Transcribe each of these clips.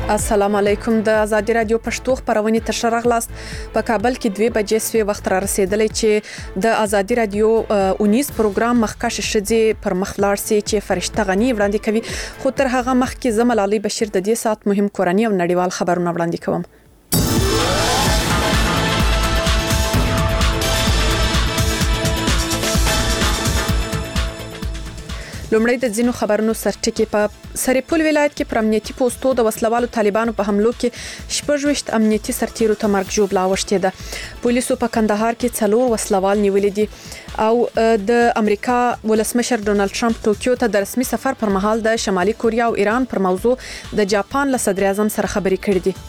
السلام علیکم. د آزادي رادیو پښتو خبرونه تر شرغلاست په کابل کې 2 بجې سوي وخت را رسیدلې چې د آزادي رادیو 19 پروګرام مخکښ شذي پر مخلاړ سي چې فرشته غني وړاندې کوي. خو تر هغه مخکې زمل علي بشیر د دې سات مهم کورنۍ او نړیوال خبرونه وړاندې کوم. لومړی د ځینو خبرونو سرټکی په سرپل ولایت کې پر امنیتي پوسټو د وسلوالو طالبانو په حملو کې 26 امنیتي سرتیرو ته مرګ ژوبلا وشته ده. پولیسو په کندهار کې 4 وسلوال نیولې دي او د امریکا ولسمشر ډونالد ټرمپ ټوکیو ته د رسمي سفر پر مهال د شمالي کوریا او ایران پر موضوع د جاپان له صدر اعظم سره خبرې کړې دي.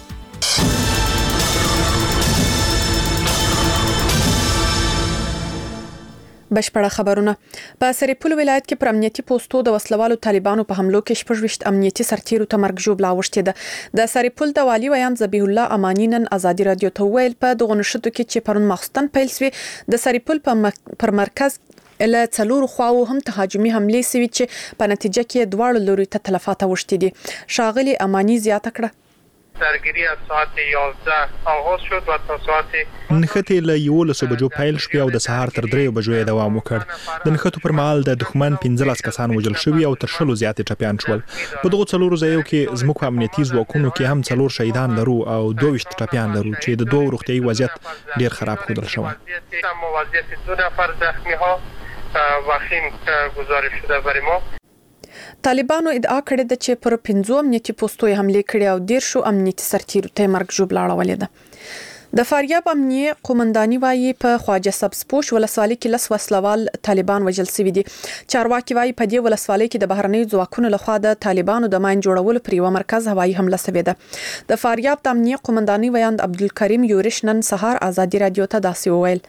بشپړه خبرونه. په سرپل ولایت کې پر امنیتي پوسټو د وسلوالو طالبانو په حملو کې 26 امنیتي سرتیرو ته مرګ ژوبلا وشته ده. د سرپل د والی ویان ذبیح الله امانی نن آزادي رادیو ته ویل په دغه نشټو کې چې پرون مخستن پیل سوی د سرپل پر مرکز له 4 خواو هم تهاجمي حمله سوي چې په نتیجه کې دواړو لوري ته تلفات وشته دي. شاغلي امانی زیاته کړه درگیری از ساعت 11 آغاز شد و تا ساعت نښتې له 11 بجو پیل شوې او د سهار تر 3 بجو یې دوام وکړ. د نښتو پر مهال د دښمن 15 کسان وژل شوي او تر 100 زیات ټپيان شول. په دغه 4 ځایونو کې زموږ امنیتي ځواکونو کې هم 4 شهیدان لرو او 22 ټپيان لرو چې د دوه روغتيایي وضعیت ډیر خراب ښودل شوی. وضعیت 2 نفر زخمی ها وخیم گزارش شده برای ما. طالبانو ادعا کړې ده چې پر 15 امنیتي پوسټو حمله کړې او 10 امنیتي سرتیرو ته مرګ ژوبلا اړولې ده. د فاریاب امنیه قومنداني وايي په خواجه سبزپوش ولسوالۍ کې لس وسلوال طالبان وژل شوي دي. چارواکي وايي په دې ولسوالۍ کې د بهرنیو ځواکونو لخوا د طالبانو د ماین جوړولو پر یو مرکز هوایي حمله شوې ده. د فاریاب د امنیه قومنداني ویاند عبدالکریم یورش نن سهار آزادي رادیو ته داسې وویل: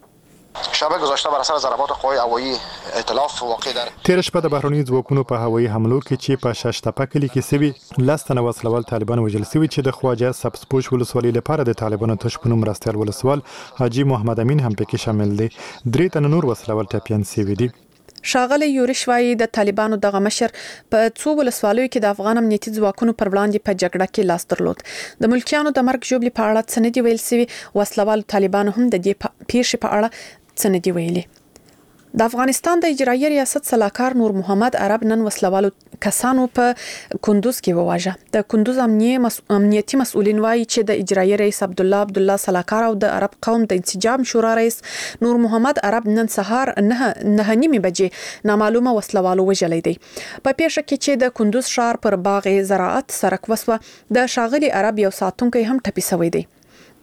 شب گذشته بر اثر ضربات قوای هوایی ائتلاف واقع در تیر شپه د بهرنیو ځواکونو په هوایي حملو کې چې په شاشتپه کلی کې سوي لستنه وسلوال طالبان وژل شوي چې د خواجه سبزپوش ولسوالۍ لپاره د طالبانو تشپونو مرستيال ولسوال حاجی محمد امین هم پکې شامل دي. 3 تن نور وسلوال ټپيان شوي دي. شاغله یورش وايي د طالبانو دغه مشر په څو ولسوالیو کې د افغان امنیتي ځواکونو پر وړاندې په جګړه کې لاس درلود. د ملکیانو د مرګ ژوبلې په اړه څه نه دی ویل شوی. وسلوال طالبانو هم د دې پیښې په اړه څه نه دی ویلي. د افغانستان د اجرایي ریاست سلاکار نور محمد عرب نن وسلوالو کسانو په کندوز کې وواژه. د کندوز امنیتي مسؤلین وايي چې د اجرایي رئیس عبد الله سلاکار او د عرب قوم د انسجام شورا رئیس نور محمد عرب نن سهار 9:30 بجې نامعلومه وسلوالو وژلې دي. په پیښه کې چې د کندوز ښار پر باغ زراعت سرک وسوه د شاغلي عرب یو ساتونکي هم ټپي شوی دی.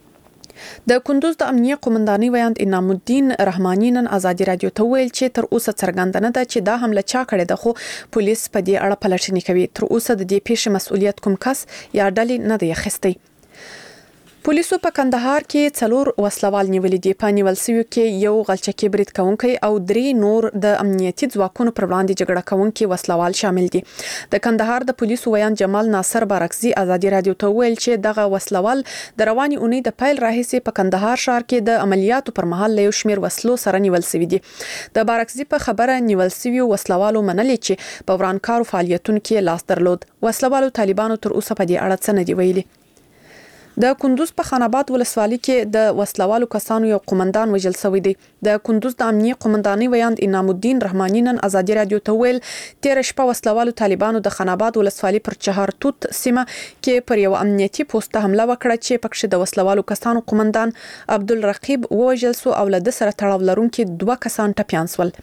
د کندوز د امنیه قومنداني ویاند انعام الدین رحماني نن آزادي رادیو ته ویل چې تر اوسه څرګنده نه ده چې دا حمله چا کړې ده، خو پولیس په دې اړه پلټنې کوي. تر اوسه د دې پیښې مسؤلیت کوم کس یا ډلې نه دی اخیستی. پولیسو په کندهار کې 4 وسلوال نیولې دي. په نیول شویو کې یو غلچکی برید کوونکی او 3 نور د امنیتي ځواکونو پر وړاندې جګړه کوونکي وسلوال شامل دي. د کندهار د پولیسو ویان جمال ناصر بارکزي آزادي رادیو ته ویل چې دغه وسلوال د رواني اونۍ د پیل راهیسې په کندهار ښار کې د عملیاتو پر مهال له یو شمېر وسلو سره نیول شوي دي. د بارکزي په خبره نیول شویو وسلوالو منلې چې په ورانکارو فعالیتونو کې لاس درلود. وسلوالو طالبانو تر اوسه په دې اړه څه نه دی ویلي. د کندوز په خاناباد ولسوالۍ کې د وسلوالو کسانو یو قومندان وژل شوی دی. د کندوز د امنیه قومنداني ویاند انعام الدین رحماني نن آزادي رادیو ته ویل تیر شپه وسلوالو طالبانو د خاناباد ولسوالۍ پر چهار توت سیمه کې پر یو امنیتي پوسټ حمله وکړه چې پکښې د وسلوالو کسانو قومندان عبدالرقیب وژل شو او له د سره تړاو لرونکي 2 کسان ټپيان شول.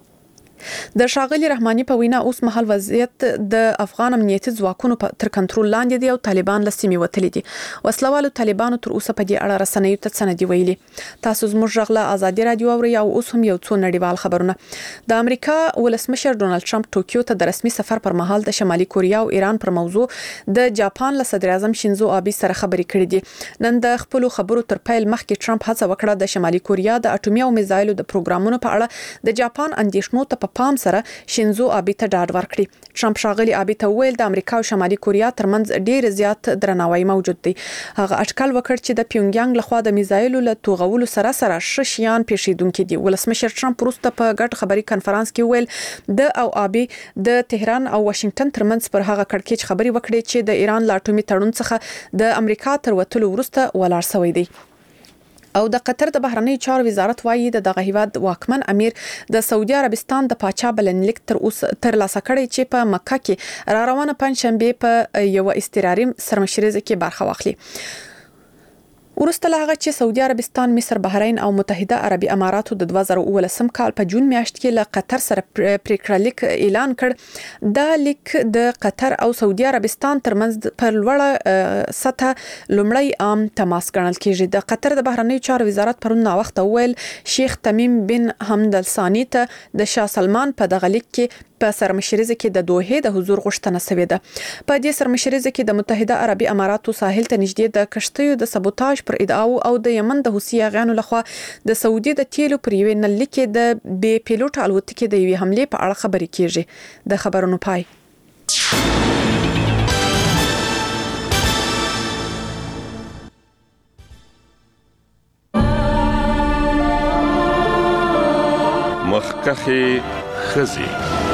د شاغلي رحماني په وینا اوس مهال وضعیت د افغان امنیتي ځواکونو تر کنټرول لاندې دی او طالبان له سیمې وتلي دي. وسلوالو طالبانو تر اوسه په دې اړه رسنیو ته څه نه دی ویلي. تاسو زموږ غږ له آزادي رادیو اورئ او اوس هم یو څو نړیوال خبرونه. د امریکا ولسمشر ډونالد ټرمپ ټوکیو ته د رسمي سفر پر مهال د شمالي کوریا او ایران پر موضوع د جاپان له صدر اعظم شینزو آبي سره خبرې کړې دي. نن د خپل خبرو تر پیل مخکې ټرمپ هڅه وکړه د شمالي کوریا د اټومي او میزایلو د پروګرامونو په اړه د جاپان اندیشنو ته په پام سره شینزو آبي ته ډاډ ورکړي. ټرمپ ښاغلي آبي ته وویل د امریکا او شمالي کوریا ترمنځ ډیر زیات درناوی موجود دی. هغه اټکل وکړ چې د پیونګیانګ لخوا د میزایلو له توغولو سره شیان پیښیدونکي دي. ولسمشر ټرمپ وروسته په ګډ خبري کانفرنس کې ویل د او آبي د تهران او واشنگټن ترمنځ پر هغه کړکېچ خبري وکړي چې د ایران لا اټومي تړون څخه د امریکا تر وتلو وروسته ولاړ شوی دی. او د قطر د بهرنی چارو وزارت وایي دغه هیواد واکمن امیر د سعودي عربستان د پاچا بلنلیک تر لاسه کړی چې په مکه کې را روانه پنځشنبه په یو استراري سرمشریزه کې برخه واخلي. ورسته هغه چې سعودي عربستان، مصر، بحرین او متحده عربي اماراتو د 2019 کال په جون میاشت کې له قطر سره پریکړه لیک اعلان کړ. دا لیک د قطر او سعودي عربستان ترمنځ پر لوړه سطح لومړی عام تماس ګڼل کیږي. د قطر د بهرنی چارو وزارت پرون وخت ویل شیخ تمیم بن حمد الثانی ته د شاه سلمان په دغه لیک کې په سرمشریزه کې د دوحې د حضور غوښتنه شوې ده. په دې سرمشریزه کې د متحده عربي اماراتو ساحل ته نږدې د کشتیو د سبوتاژ پر ادعاو او د یمن د حوثي غانو لخوا د سعودي د تیلو پر یوې نل کې د بې پیلوټ الوتکې د یوې حمله په اړه خبرې کیږي. د خبرونو پای. مخکخي خزي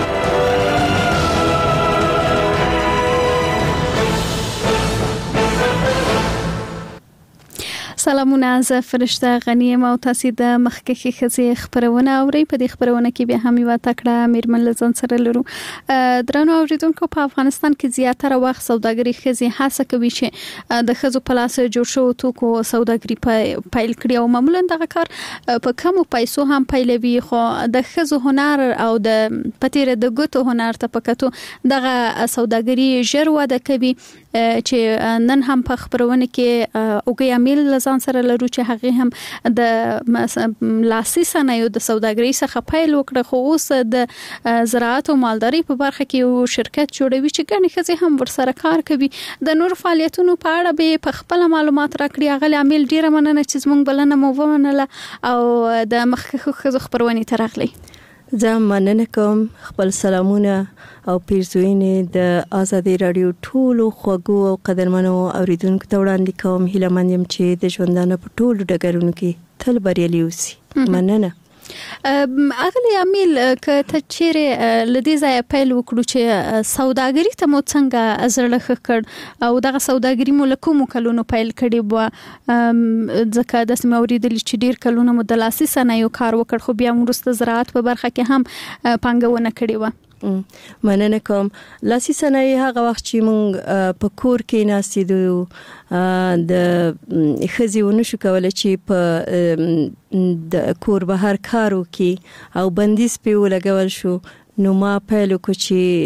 سلامونه، زه فرشته غنیم او تاسو د مخکخي خزي خبرونه اورئ. په دې خبرونه کې به هم یو تکړه میرمن لزن سره لرو. درنو اوریدونکو، په افغانستان کې زیاتره وخت سوداګري خزي هڅه کوي چې د خزو په لاس جوړ شو توکو سوداګري پیل کړي او معمولا دغه کار په کمو پیسو هم پیلوي. خو د خزو هنر او د پتیره د ګوتو هنر ته پکاتو دغه سوداګري ژر وده کوي چې نن هم په خبرونه کې اوګي امیل لزن سره لرو چې هغه هم د لاسي صنایعو د سوداګرۍ څخه پیل وکړه. خو اوس د زراعت او مالداري په برخه کې یو شرکت جوړوي چې ګڼې ښځې هم ورسره کار کوي. د نور فعالیتونو په اړه به په خپل معلومات راکړي. هغه عامل ډیره مننه چې زموږ بلنه مو ومنله او د مخکخو ښځو خبرونه ترغلي. زه مننه کوم. خپل سلامونه او پیرزوینې د آزادي رادیو ټولو خوږو او قدرمنو اوریدونکو ته وړاندې کوم. هیله مند یم چې د ژوندانه په ټولو ډګرونو کې تل بریالي اوسي. مننه. اغلی امیل که ته چیرې لدی ځای پیل وکړو چې سوداګری ته مو څنګه زړه کړ او دغه سوداګری مو له کومو کلونو پیل کړی و؟ ځکه د سیمه اوریدل چې ډیر کلونه مو د لاسي صنایعو کار وکړ خو بیا وروسته زراعت په برخه کې هم پانګونه کړې و. مننه کوم. لاسي صنایع هغه وخت چې موږ په کور کې ناستیدو د خزيونه شو کولای چې په د کور بهر کارو کې او بندیز په ولګول شو. نو ما پیل وکړ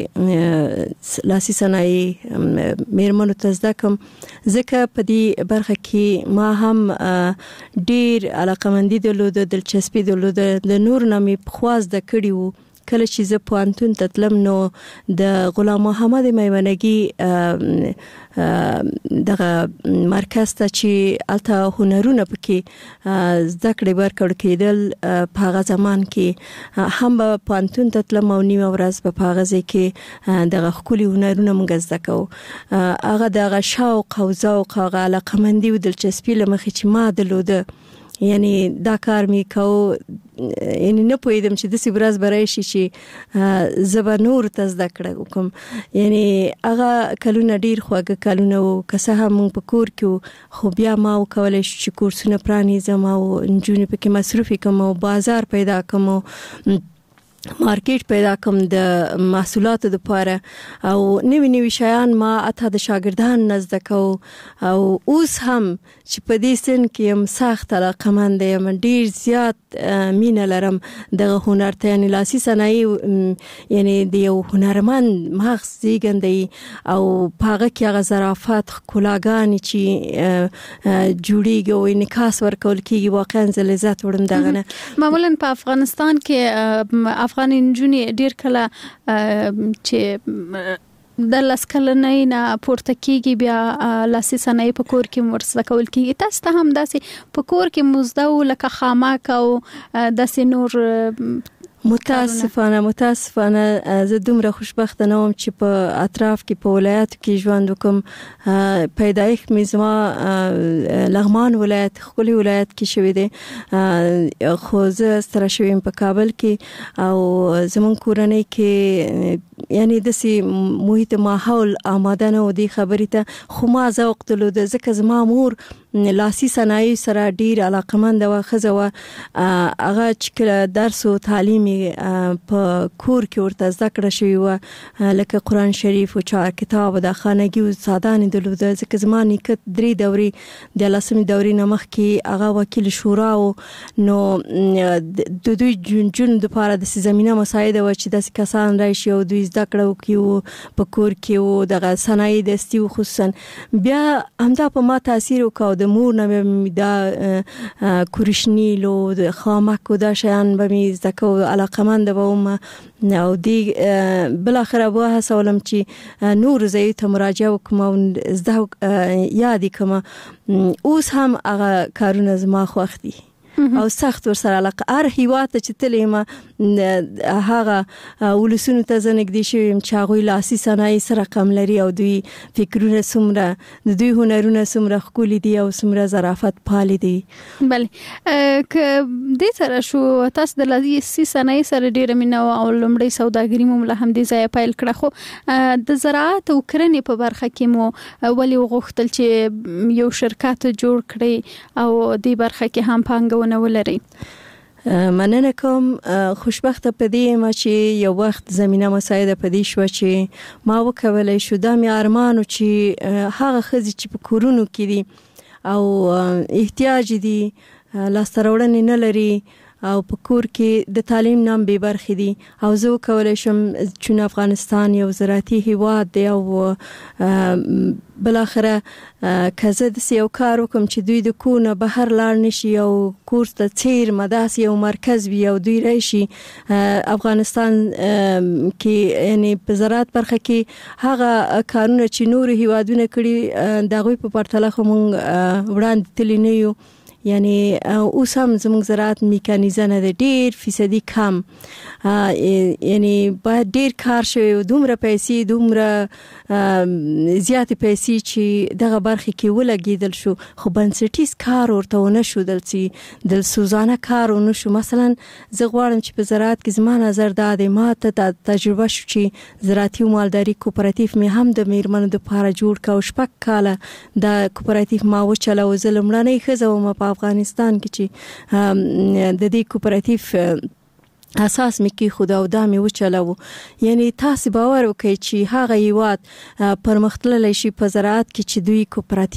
چې لاسي صنایع میرمنو ته زده کوم ځکه په دې برخه کې ما هم ډیر علاقمندي درلوده، دلچسپي درلوده. د نور نامې پخوا زده کړي وو. کله چې زه پوهنتون ته تلم نو د غلام محمد میمنګي دغه مرکز ته چې الته هنرونه پکې زده کړې ورکړ کېدل په هغه زمان کې هم په پوهنتون ته تلم او نیمه ورځ په هغه ځای کې دغه ښکلي هنرونه موږ زده کوو. هغه دغه شوق او ذوق، هغه علاقمندي او دلچسپي له مخې چې ما درلوده، یعنی دا کار می کو، یعنی نه پوهیدم چې د سی ورځ برای شي چې زبر نور ته زده کړه کوم. یعنی هغه کلونه ډیر خواږه کلونه وو. که څه هم په کور کې خو بیا ما وکولای شو چې کورسونه پرانیزم او نجونې پکې مصروفي کوم او بازار پیدا کوم، مارکیټ پیدا کوم د محصولاتو لپاره او نوی شیان ما اته د شاګردان نزد کو. او اوس هم چې په دې سن کې هم سخت علاقمند یم، ډیر زیات مینه لرم د هنر ته، یعنی لاسي صنایع، یعنی د یو هنرمند مغز زیږندي او هغه کې هغه ظرافت ښکلاګانې چې جوړیږي او انعکاس ورکول کیږي. واقعا زه لذت وړم دغه نه. معمولا په افغانستان کې افغان نجونې ډیر کله چې د لاسکلنۍ نه پورته کیږي بیا لاسي صنایع په کور کې ورسره کول کیږي. تاسو ته هم داسې په کور کې مزده او لکه خامک او داسې نور متاسفانه زه دومره خوشبخته نه وم چې په اطراف کې په ولایت کې ژوند وکم. پیدایښت مې زما لغمان ولایت خپل ولایت کې شوی دی، خو زه ستر شوم په کابل کې او زمون کورنۍ کې یعنی د سي محیط ماحول آماده نه و دی خبرې ته، خو ما ذوق درلود ځکه زما مور لاسي صنایع سره ډیر علاقمند و، خزه و هغه چې درس او تعلیم په کور کې ورته زده کړه شوی و، لکه قرآن شریف او چار کتاب د خانګي او سادان درلود. ځکه زما نیکه 3 دورې د لسمې دورې نه مخکې هغه وکیل شورا او نو د دوی جون د لپاره د زمينه مساعده و چې د کسان راشي او دوی زده کړه وکړي په کور کې او د صنایع دستي خصوصا بیا همدا په ما تاثیر وکاو. د مور نه دا کورشنیل او د خامک او دا شیان به می زکو علاقمند ووم او دی بل اخر ابو حسولم چې نور زیت مراجعه وکم او زده یادی کما اوس هم هغه کارونه زما خوښ دي او سخت ور سره علاقه هر هیواد چې تلې ما هغه ولسونو ته زنګ دي شوم چې هغه لاسي صنایع سره کم لري او دوی فکرونه سمره د دوی هنرونه سمره خولي دي او سمره ظرافت پالي دي. بله ک دې سره شو تاسو د لاسي صنایع سره ډیره مینه او لمړی سوداګری مو له هم دي ځای پایل کړه، خو د زراعت او کرنې په برخه کې مو ولې وغوښتل چې یو شرکت جوړ کړي او دې برخه کې هم پانګونه ولري؟ مننه کوم. خوشبخته پدې ما چې یو وخت زمينه مساعده پدې شو چې ما وکولای شو د مې ارمانو چې هغه خزي چې په کورونو کې دي او احتیاج دي لاسترولن نه لري او په کور کې د تعلیم نام به برخې دي او زه کولای شم چې افغانستان یو زراعتي هیواد دی او بل اخره کزه د یو کار وکم چې دوی د کونه بهر لاړ نشي او کورس ته چیر مداس یو مرکز وي او دوی راشي افغانستان کې یعنی په زراعت برخه کې هغه کارونه چې نور هیوادونه کړي دغه په پرتله خو مونږ وړاندې تللی نه یو. یعنی اوس هم زموږ زراعت میکانیزه نه ډیر فیصدي کم، یعنی باید ډیر کار شوی او دومره پیسې دومره زیات پیسې چې دغه برخه کې ولګیدل شو، خو بنسټیز کار ورته ونه شو د سوزانه کار ونه شو. مثلا زه غواړم چې په زراعت کې زما نظر دا دی، ما ته تجربه شو چې زراعتي مالداري کوپراتیف می هم د میرمنو د لپاره جوړ کا او شپږ کاله د کوپراتیف ما وچلو. زه لمړنۍ ښځه وم په افغانستان کې چې د دې کوپراتیف اساس مې کې خدا او دا مې وچلو. یعنی تاسو باور وکړئ چې هغه یوات پرمختللی شي په زراعت کې چې دوی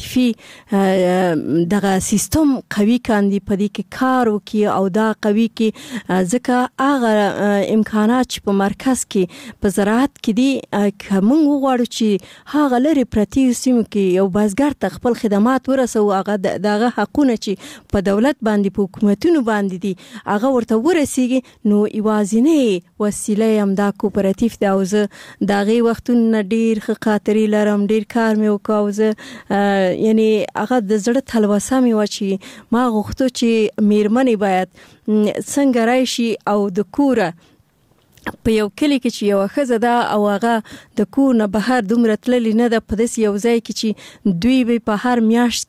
کوپراتیفي دغه سیستم قوي کاندي په دې کې کار وکړي او دا قوي کې ځکه هغه امکانات چې په مرکز کې په زراعت کې دي کوم وغواړو چې هغه لري پرتی سیمو کې یو بازګر ته خپل خدمات ورسو، هغه دغه حقونه چې په دولت باندې په حکومتونو باندې دي هغه ورته ورسیږي. نو ایوازینه وسیله هم دا کوپراتیف دا او زه دغه وختونه ډیر خاطرې لرم، ډیر کار مې وکاو. یعنی هغه د زړه تلوسه مې و چې ما غوښتو چې میرمنې باید څنګه راشي او د کوره په یو کلی کې چې یو خزه ده او هغه د کور نه بهر دومره تللی نه ده په داسې یو ځای کې چې دوی به په هر میاشت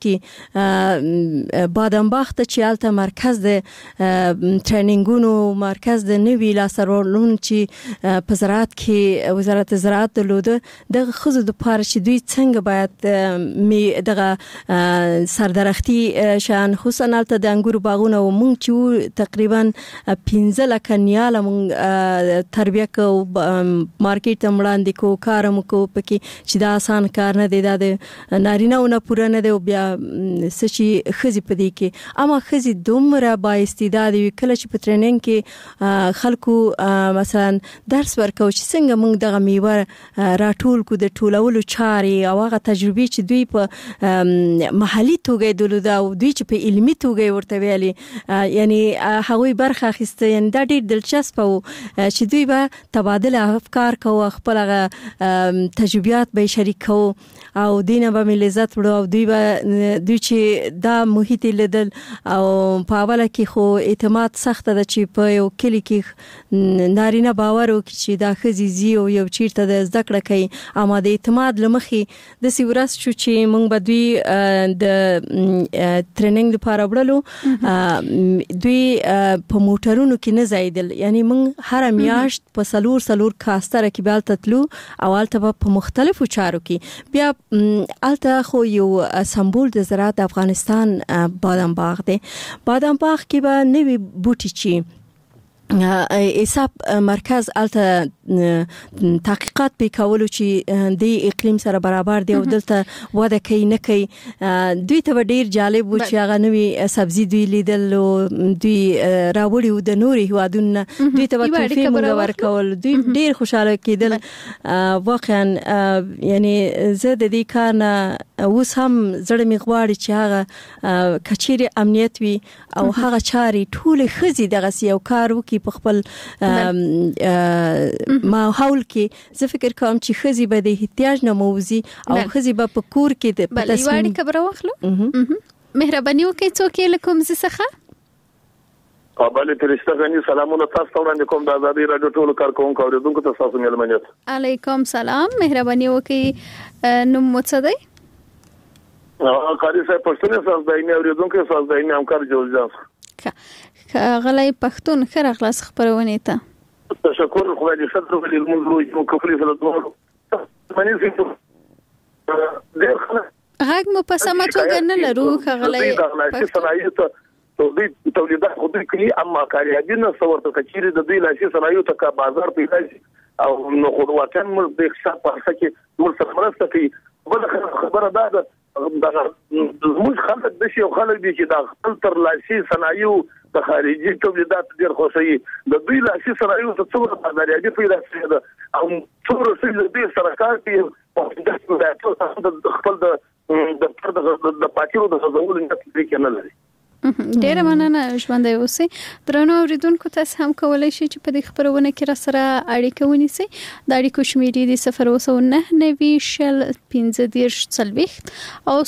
کې بادامباخت چې هلته مرکز د ټریننګونو مرکز د نوي لاسرولون چې په زراعت کې وزارت زراعت درلوده دغه خزو د پاره چې دوی څنګه باید دغه سردرختي شان خصوصا هلته د انګورو باغونه و مونږ چې تقریبا 15 لک نیاله مونږ تربیه کو مارکیټ ته وړاندې کو کارم کو پکې چې دا آسان کار نه دی، دا د نارینهونه پوره نه دی او بیا سچي خزي پدې کې اما خزي دومره با استعداد وي. کله چې په ټریننګ کې خلکو مثلا درس ورکو چې څنګه موږ دغه میوه راټول کو د ټولولو چاري او هغه تجربه چې دوی په محلي توګه دلته او دوی چې په علمي توګه ورته ویلي، یعنی هغوی برخه اخیسته. یعنی دا ډېر دلچسپ او چې دوی به تبادله افکار کوو، خپل تجربیات به شریکو او دینه به ملت وړو او دوی چې دا محیط لیدل او په اوله کې خو اعتماد سخت ده چې په یو کلی کې نارینه باور وکړي چې دا ښځې ځي او یو چیرته د زده کړه کوي، اما د اعتماد له مخې داسې ورځ شو چې موږ به دوی د ټریننګ لپاره وړلو، دوی په موټرونو کې نه ځایدل، یعنی موږ هر میاشت په څلور کاستره کې به هلته تلو او هلته به په مختلفو چارو کې بیا هلته خو یو سمبول د زراعت د افغانستان بادام باغ دی. بادام باغ کې به نوي بوټي چې حساب مرکز الته تحقیقات به کولو چې د اقلیم سره برابر دی او دلته وده کوي نه کوي، دوی ته ډیر جالب و چې هغه نوې سبزی دوی لیدل او دوی راوړي و د نوري هوادونه، دوی ته تحفې موږ ورکول، دوی ډیر خوشاله کېدل. واقعا یعنی زه د دې کار نه اوس هم زړه مې غواړي چې هغه کچېرې امنیت وي او هغه چاري ټول خزي دغه یو کار وکي په خپل ماحول کې. زه فکر کوم چې خزي به د احتیاج نه موزي او خزي به په کور کې د بلېواړي خبره واخلو. مهرباني وکړئ څوک یې لکم زه څخه قابل فرشته غني سلامونه تاسو ته وړاندې کوم د آزادۍ رادیو ټولو کارکونکو اوریدونکو ته تاسو ملمنیت. علیکم سلام، مهرباني وکړئ نوم مو څه دی؟ قاری صاحب پښتون اساس داینه اوریدونکو اساس داینه همکار جوړ ځه غلای پښتون خیر اخلاص خبرونه ته تشکر خو دې ستر ولې موږ نو کفلي سره دوه منی زه غږ مو په سمه توګه نه لرو. غلای پښتون تولیدات خو دوی کوي، اما کاریابینه څورته کچيري د دوی لاسي صنایعو ته بازار پیدا شي او نو خو واقعا موږ د اقتصاد په اړه کې موږ سره مرسته کوي. بل خبره ده موږ خلک د شي خلک دي چې د خپل تر لاسي صنایعو د خارجي تولیدات ډیر خوشي د دوی لاسي صنایعو ته څومره بازاریابي پیدا شي او څومره چې د دې سرکار کې د خپل د پاتیرو د غوړو نه کې نه لري. ډیره مننه ژوند اوسئ. درنو اوریدونکو تاسو هم کولای شئ چې په دې خبرونه کې را سره اړیکه ونیسئ. د اړیکو شمیرې د 029901540 او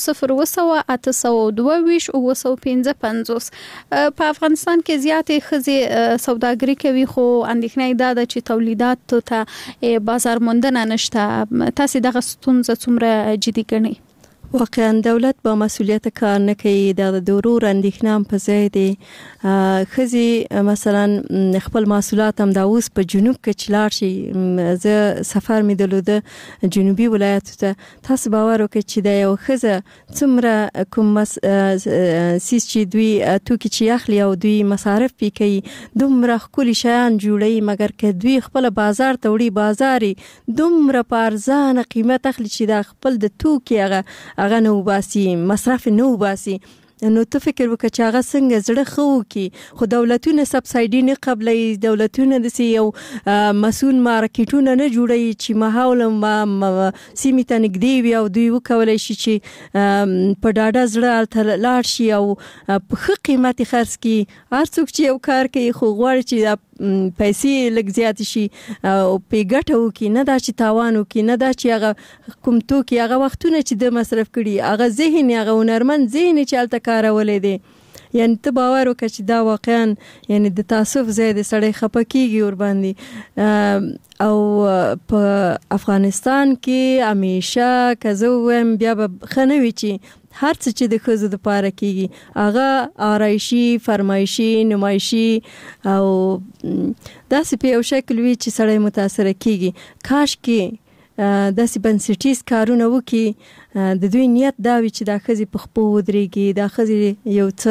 0808225 په افغانستان کې زیاتې ښځې سوداګري کوي، خو اندېښنه دا ده چې تولیدات ته بازار موندنه نشته. تاسو دغه ستونزه څومره جدي ګڼئ؟ واقعا دولت با مسئولیت کار نه کوي، د ضرور اندېښنه په ځای دی. خزي مثلا خپل محصولات هم د اوس په جنوب کې چلار شي. زه سفر مې درلوده جنوبي ولایتو ته، تاسو باور وکړئ چې د یو خزه څومره کوم سیس چې دوی توکي چې اخلي او دوی مصارف پی کوي دومره ښکلي شیان جوړوي، مګر که دوی خپل بازار ته وړي بازاري دومره په ارزانه قیمت اخلي چې د خپل د توکي هغه نو باسي مصرف نو باسي. نو ته فکر وکړه چې هغه څنګه زړه خو کی، خو دولتونه سبسایډي نه قبلې، دولتونه د یو مسؤل مارکیټونه نه جوړي چې ماحول سیمه ته نږدې وي او دوی وکولای شي چې په ډاډه زړه لاړ شي او په ښه قیمت خرڅ کړي. هر څوک چې یو کار کوي خو غواړي چې پیسې لږ زیات شي او په ګټه وکړي، نه دا چې تاوان وکړي، نه دا چې هغه کوم توکي هغه وختونه چې د مصرف کړي هغه ذهن هغه هنرمند ذهن چې الته کارولې دي. یعنی ته باور وکړه چې دا واقعا یعنی د تاسف زیاده سړی خپکیږي ور باندې. او په افغانستان کې همیشه کزوم بیا به خنوي چې هر څه چې د خزو د پاره کیږي هغه آرایشي، فرمایشي، نمایشي او داسې په یو شکل وی چې سړی متاثر کیږي. کاش کې داسې بنسټیز کارونه وکي. د دوی نیت دا وي چې دا خزي په خپو ودرېږي، دا خزي یو څه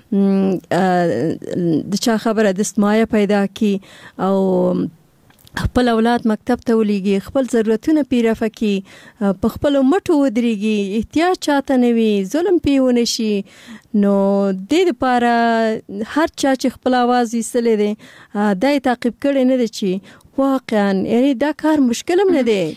د چا خبره دستمایه پیدا کی او خپل اولاد مکتب ته ولېږي، خپل ضرورتونه پیرافه کی، په خپل مټو ودرېږي، احتیاج چاته نه وي، ظلم پیونه شي. نو د دې لپاره هر چا چې خپل आवाज یې دی دا تعقیب کړي نه دي چې واقعا یعنی دا کار مشکل هم نه دی. که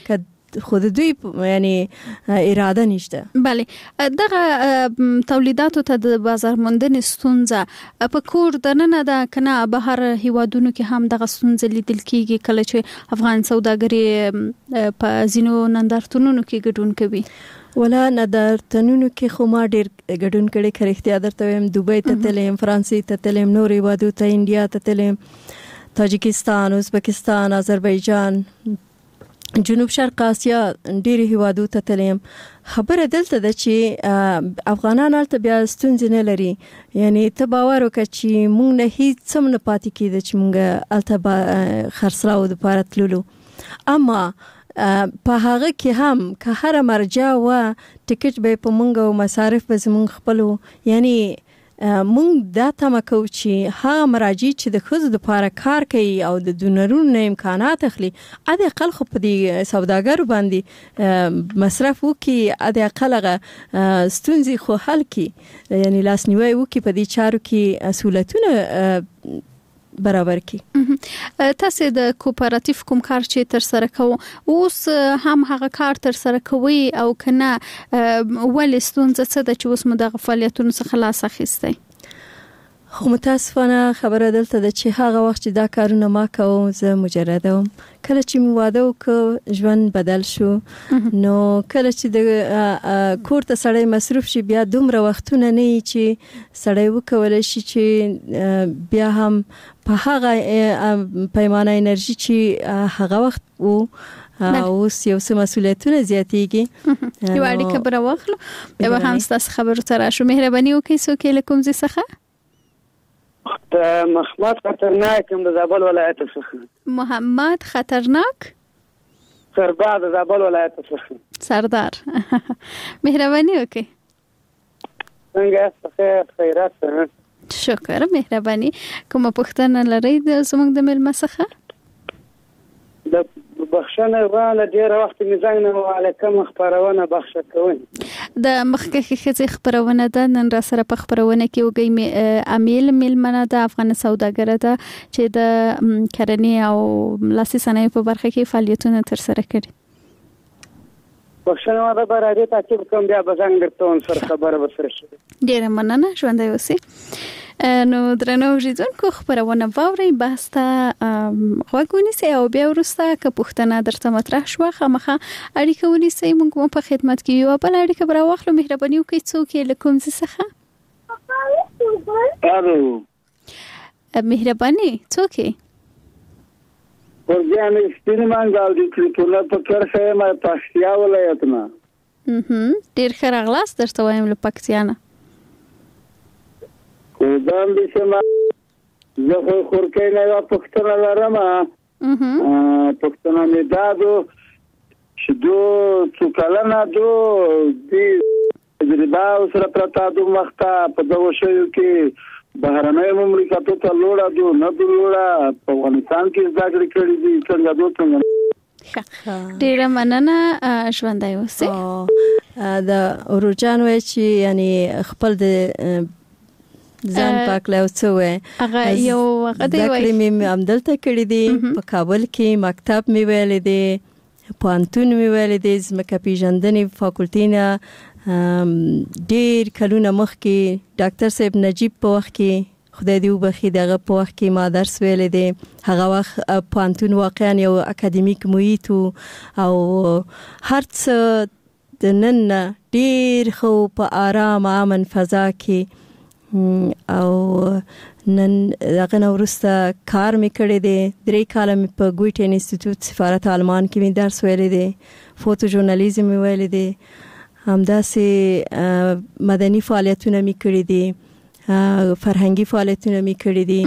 خود دوی یعنی اراده نشته. بله دغه تولیداتو ته د بازار موندنې ستونزه په کور دننه ده کنه بهر هیوادونو کې هم دغه ستونزه لیدل کیږي کله چې افغان سوداګري په ځینو نندارتونونو کې ګډون کوي. ولا نندارتونونو کې خو ما ډیر ګډون کړي خریختیا درته ویم دوبۍ ته تلم فرانسې ته تلم نورې هیوادو ته انډیا ته تلم تاجکستان ازبکستان آذربایجان جنوب شرق اسیا ډیر هیوادو ته تلم. خبره دلته ده چې افغانان هلته بیا ستونزې نه لري یعنی ته باور وکړه چې موږ نه هیڅ څه نه پاتې کېده چې موږ هلته خرڅلاو دپاره تللو اما په هغه کې هم که هر مرجع و ټیکټ به په موږ او مصارف به زموږ خپلو یعنی موږ دا تمه کوو چې هغه مراجع چې د ښځو دپاره کار کوي او د ډونرونو نه امکانات اخلي ادي اقل خو په دې سوداګرو باندې مصرف وکړي ادي اقل هغه ستونزې خو حل کړي یعنی لاسنیوی وکړي په دې چارو کې سهولتونه برابر کی. تاسو د کوپراتیف کوم کار چې تر سره کوو اوس هم هغه کار تر سره کوي او کنه ولې ستونزه څه ده چې اوس مو د فعالیتونو څخه خلاص اخیستی؟ خو متاسفانه خبره دلته ده چې هغه وخت چې دا کارونه ما کوم زه مجرد وم کله چې مو واده وکړ ژوند بدل شو نو کله چې د کور ته سړی مصروف شي بیا دومره وختونه نه چې سړی وکولای شي چې بیا هم په هغه پیمانه انرژي چې هغه وخت وو اوس یو څه مسؤلیتونه زیاتېږي. یو اړیکه بر واخلو بیا هم تاسو خبرو ته راشو. مهرباني وکړئ څوک له کوم ځای څخه؟ محمد خطرناک هم د زابل ولایت څخه. محمد خطرناک سردار د زابل ولایت څخه. سردار مهرباني وکړئ. څنګه خیرات؟ شکر مهرباني. کومه پوښتنه لرئ زموږ د مېلمه څخه؟ د بخښنه غواړم ډیر وخت مې زنګ نه وعلیکم خبرونه بخښه کوي. د مخکې خزي خبرونه ده نن را سره په خبرونه کې وګي امیل ملمنه د افغان سوداګر ده چې د کرنې او لاسي صنایعو په برخه کې فعالیتونه تر سره کړي. بخښنه ما به راځي تعقیب کوم بیا به زنګ درته سره خبره وسره شي. ډیر مننه ژوندۍ اوسئ. نو درنو اوریدونکو خبرونه واورئ بحث ته غوږ ونیسئ او بیا وروسته که پوښتنه درته مطرح شوه خامخا اړیکه ونیسئ موږ مو په خدمت کې یو بل اړیکه به راواخلو. مهرباني وکړئ څوک یې له کوم ځای څخه؟ مهرباني څوک یې؟ ورځانې سپین منګال دي چې ټول په کرښه ما پښتیا ولایت نه ډیر ښه راغلاست درته وایم له پکتیا نه. خدام دې سما زه خورکې نه یو پښتنه لرم پښتنه مې دادو چې دو څوکلنه دو دې تجربه سره پرتا دو مخته په دغه شیو کې بهرنۍ مملکتو ته لوړه دو نه لوړه په افغانستان کې ځاګړي کړې دي څنګه دو څنګه ډیره مننه ژوندۍ اوسئ. د اورجان وای چې یعنی خپل د ځان پاک له اوسوي هغه یو هغه دی وای مې عمدلته کړی دی په کابل کې مکتب مې ویل دی پوهنتون مې ویل دی زمکه پیژندنې فاکولټي نه ډیر کلونه مخکې ډاکټر صاحب نجیب په وخت کې خدای دې وبخي دغه په وخت کې ما درس ویل دی هغه وخت پوهنتون واقعا یو اکاډمیک محیط او هر څه د نن ډیر خو په آرام امن فضا کې او نن دغه نورسته کار مې کړی دی 3 کال مې په ګویټ انسټیټیوټ سفارت آلمان کې مې درس ویل دی فوټو ژورنالیزم مې ویل دی همداسې مدني فعالیتونه مې کړی دي فرهنګي فعالیتونه مې کړی دي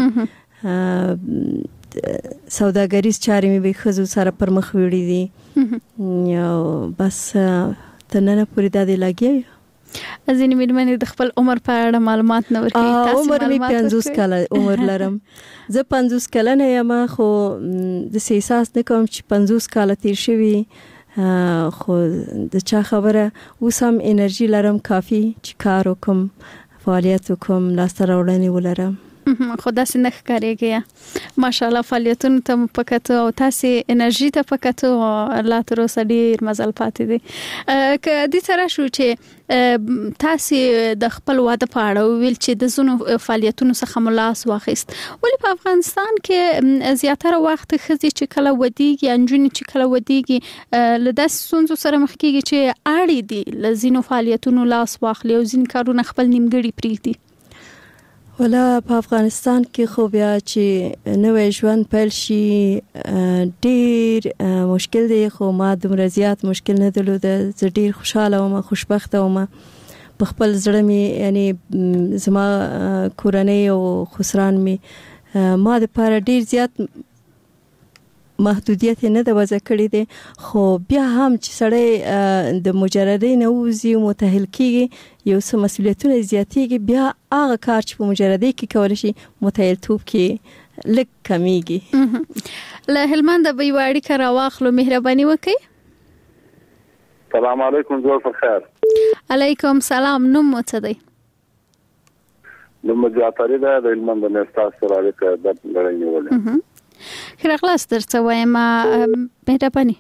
سوداګریز چارې مې به خزو سره پر مخ وړي دي یو بس تنه پوری د دې لګي ځینې مېرمنې د خپل عمر په اړه معلومات نه ورکوي. تاسو عمر مې 50 کاله عمر لرم زه 50 کلنه یم خو د احساس نه کوم چې 50 کاله تیر شوي خو د چا خبره اوس هم انرژي لرم کافي چې کار وکم فعالیت وکم لاسته راوړنې ولرم. خدا سي نه ښکارېږي ماشاءالله فعالیتونو ته پکته او تاسو انرژي ته پکته او الله تر اوسه ډیر مزل پاتې دي ک دې سره شو چې تاسو د خپل واده په اړه ویل چې د زونو فعالیتونو څخه ملاس واخیست ولې په افغانستان کې زیاتره وخت خزي چې کله ودیږي انجونی چې کله ودیږي لداس سونزو سره مخ کیږي چې اړې دي لزینو فعالیتونو لاس واخلي او ځین کارونه خپل نیمګړي پریږدي ولا په افغانستان کې خو بیا چې نوې ژوند پیل شي ډیر مشکل دی خو ما دومره زیات مشکل نه درلود زه ډیر خوشاله وم خوشبخته وم په خپل زړه مې یعنی زما کورنۍ او خسران مې ما د پاره ډیر زیات محدودیت نه د وضع کړی دي خو بیا هم چې سړی د مجردۍ نه وځي متأهل کیږي یو څه مسؤلیتونه زیاتېږي بیا هغه کار چې په مجردۍ کې کول شي متأهل توب کې لږ کمیږي له هلمند به یو اړیکه راواخلو مهرباني وکړئ سلام علیکم زوړ په خیر علیکم سلام نوم مو څه دی نوم جعفری ده د هلمند نه تاسو راځي د لړۍ ولې خیر خلاص درته وایم مهرباني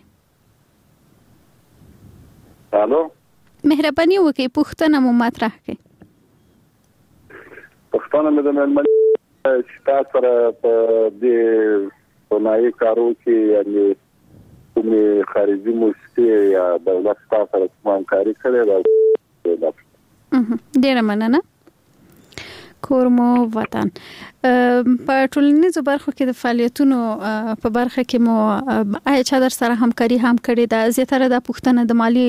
الو مهرباني وکي پښتنه مو مطرح کړئ پښتنه مې د ملمن چې تاسو سره په دې صنایع کارو کې یعنی کومې خارجي موسسې یا دولت تاسو سره کوم همکاري کړې ده ډیره مننه کورمو وطن په ټولنیزو برخو کې د فعالیتونو په برخه کې مو آیا چا در سره همکاري هم کړې ده زیاتره د پښتنه د مالی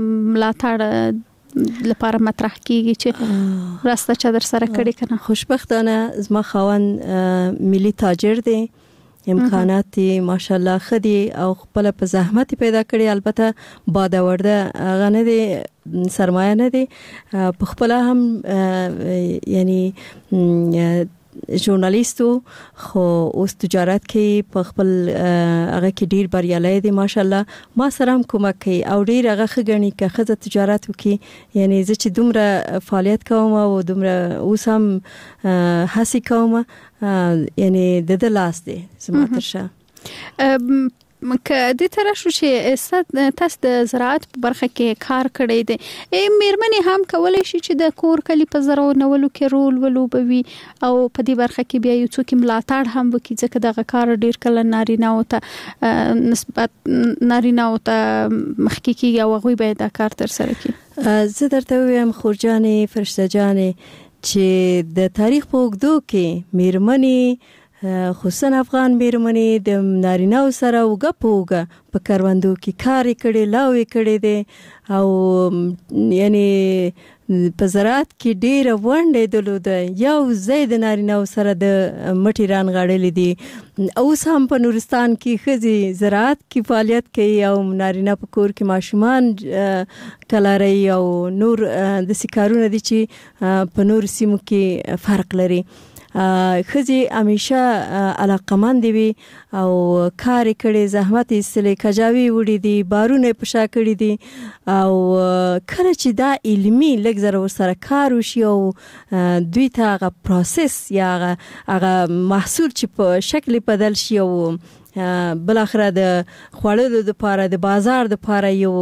ملاتړ لپاره مطرح کیږي چې راسته چا در سره کړې کنه خوشبختانه زما خاون ملي تاجر دی امکانات ماشاءالله خدي او خپل په زحمت پیدا کړی البته باده غنه دي سرمایه نه دي په خپل هم یعنی ژورنالیستو خو اوس تجارت کې په خپل هغه کې ډیر بریالي دي ماشاءالله ما سره هم کومک کوي او ډیر هغه خګنی که خزه تجارت وکي یعنی زه چې دومره فعالیت کوم او دومره اوس هم هڅه کوم یعنی د لاس دي زما ترشه که د تر شو چې تاسو د زراعت په برخه کې کار کړی دی میرمنې هم کولای شي چې د کور کلی په زرو نولو کې رول ولوبوي او په دې برخه کې بیا یو څوک ملاتړ هم وکړي ځکه دغه کار ډیر کله نارینه او ته نسبت نارینه او ته مخکې کیږي او هغه به دا کار تر سره کوي زه درته وایم خورجانې فرشته جانې چې د تاریخ په اوږدو کې میرمنې خصوصا افغان میرمنې د نارینه سره وګپوګه په کاروندو کې کار کړي لاوي کړي دي او یعنی په زراعت کې ډیر ونډه درلوده یو زید نارینه سره د مټی ران غړلې دي او سم په نورستان کې خزي زراعت کې فعالیت کوي او نارینه په کور کې ماشومان کلاري او نور د سکارونه دي چې په نور سیمو کې فرق لري خزي همیشه علاقمند وي او کار کړي زحمت ایستلې کجاوي وړي دي بارونه پښا کړي دي او کله چې دا علمي لګزر ور سره کار وشي او دوی ته هغه پروسس یا هغه محصول چې په شکل بدل شي او بل اخره د خوړلو د لپاره د بازار د لپاره یو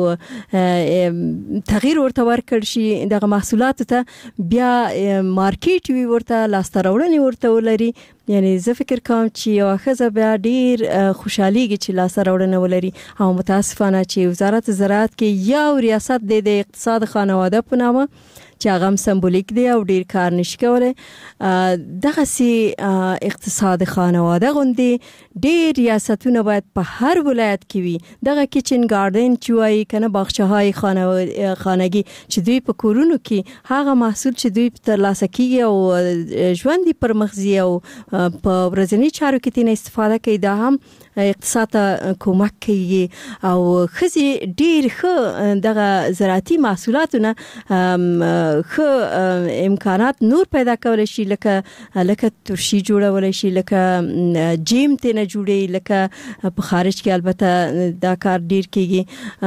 تغییر ورته ورکړ شي دغه محصولات ته بیا مارکیټ وی ورته لاستراوړنی ورته ولري یعنی زه فکر کوم چې یو خزه بیا ډیر خوشحاليږي چې لاستراوړنه ولري او متاسفانه چې وزارت زراعت کې یو ریاست د اقتصاد خانواده په نامه چې هغه سمبولیک دی او ډیر کار نشي کولای دغه سي اقتصاد خانواده غوندي ډیر ریاستونه باید په هر ولایت کې وي دغه کچن ګارډن چوي کنه باغچه‌های خانگی چې دوی په کورونو کې هغه محصول چې دوی تر لاسه کیږي او ژوندۍ پرمختګ او په ورځنی چارو کې تینه استفاده کوي دا هم اقتصاد کومک کوي او خزي ډیر ښه دغه زراعتي محصولاتونه خو امکانات نور پیدا کول شي لکه ترشي جوړول شي لکه جیم ته نه جوړي لکه په خارج کې البته دا کار ډیر کیږي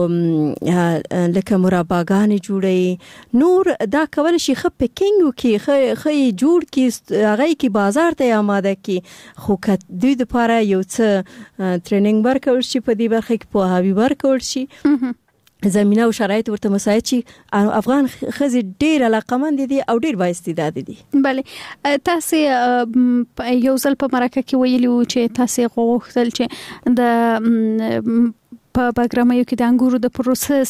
او لکه مرباګان جوړي نور دا کول شي خو پکینګ کې خو جوړ کې هغه کې بازار ته آماده کی خو کله دوی د لپاره یو څه ټریننګ ورکول شي په دې برخه کې په هاوی ورکول شي زمينه او شرایط ورته مساعد شي افغان خزي ډیر علاقمند دي او ډیر با استعداد دي. بله تاسو یو ځل په مرکه کې ویلو چې تاسو غوښتل چې د په باګرامایو کې د انګورو د پروسس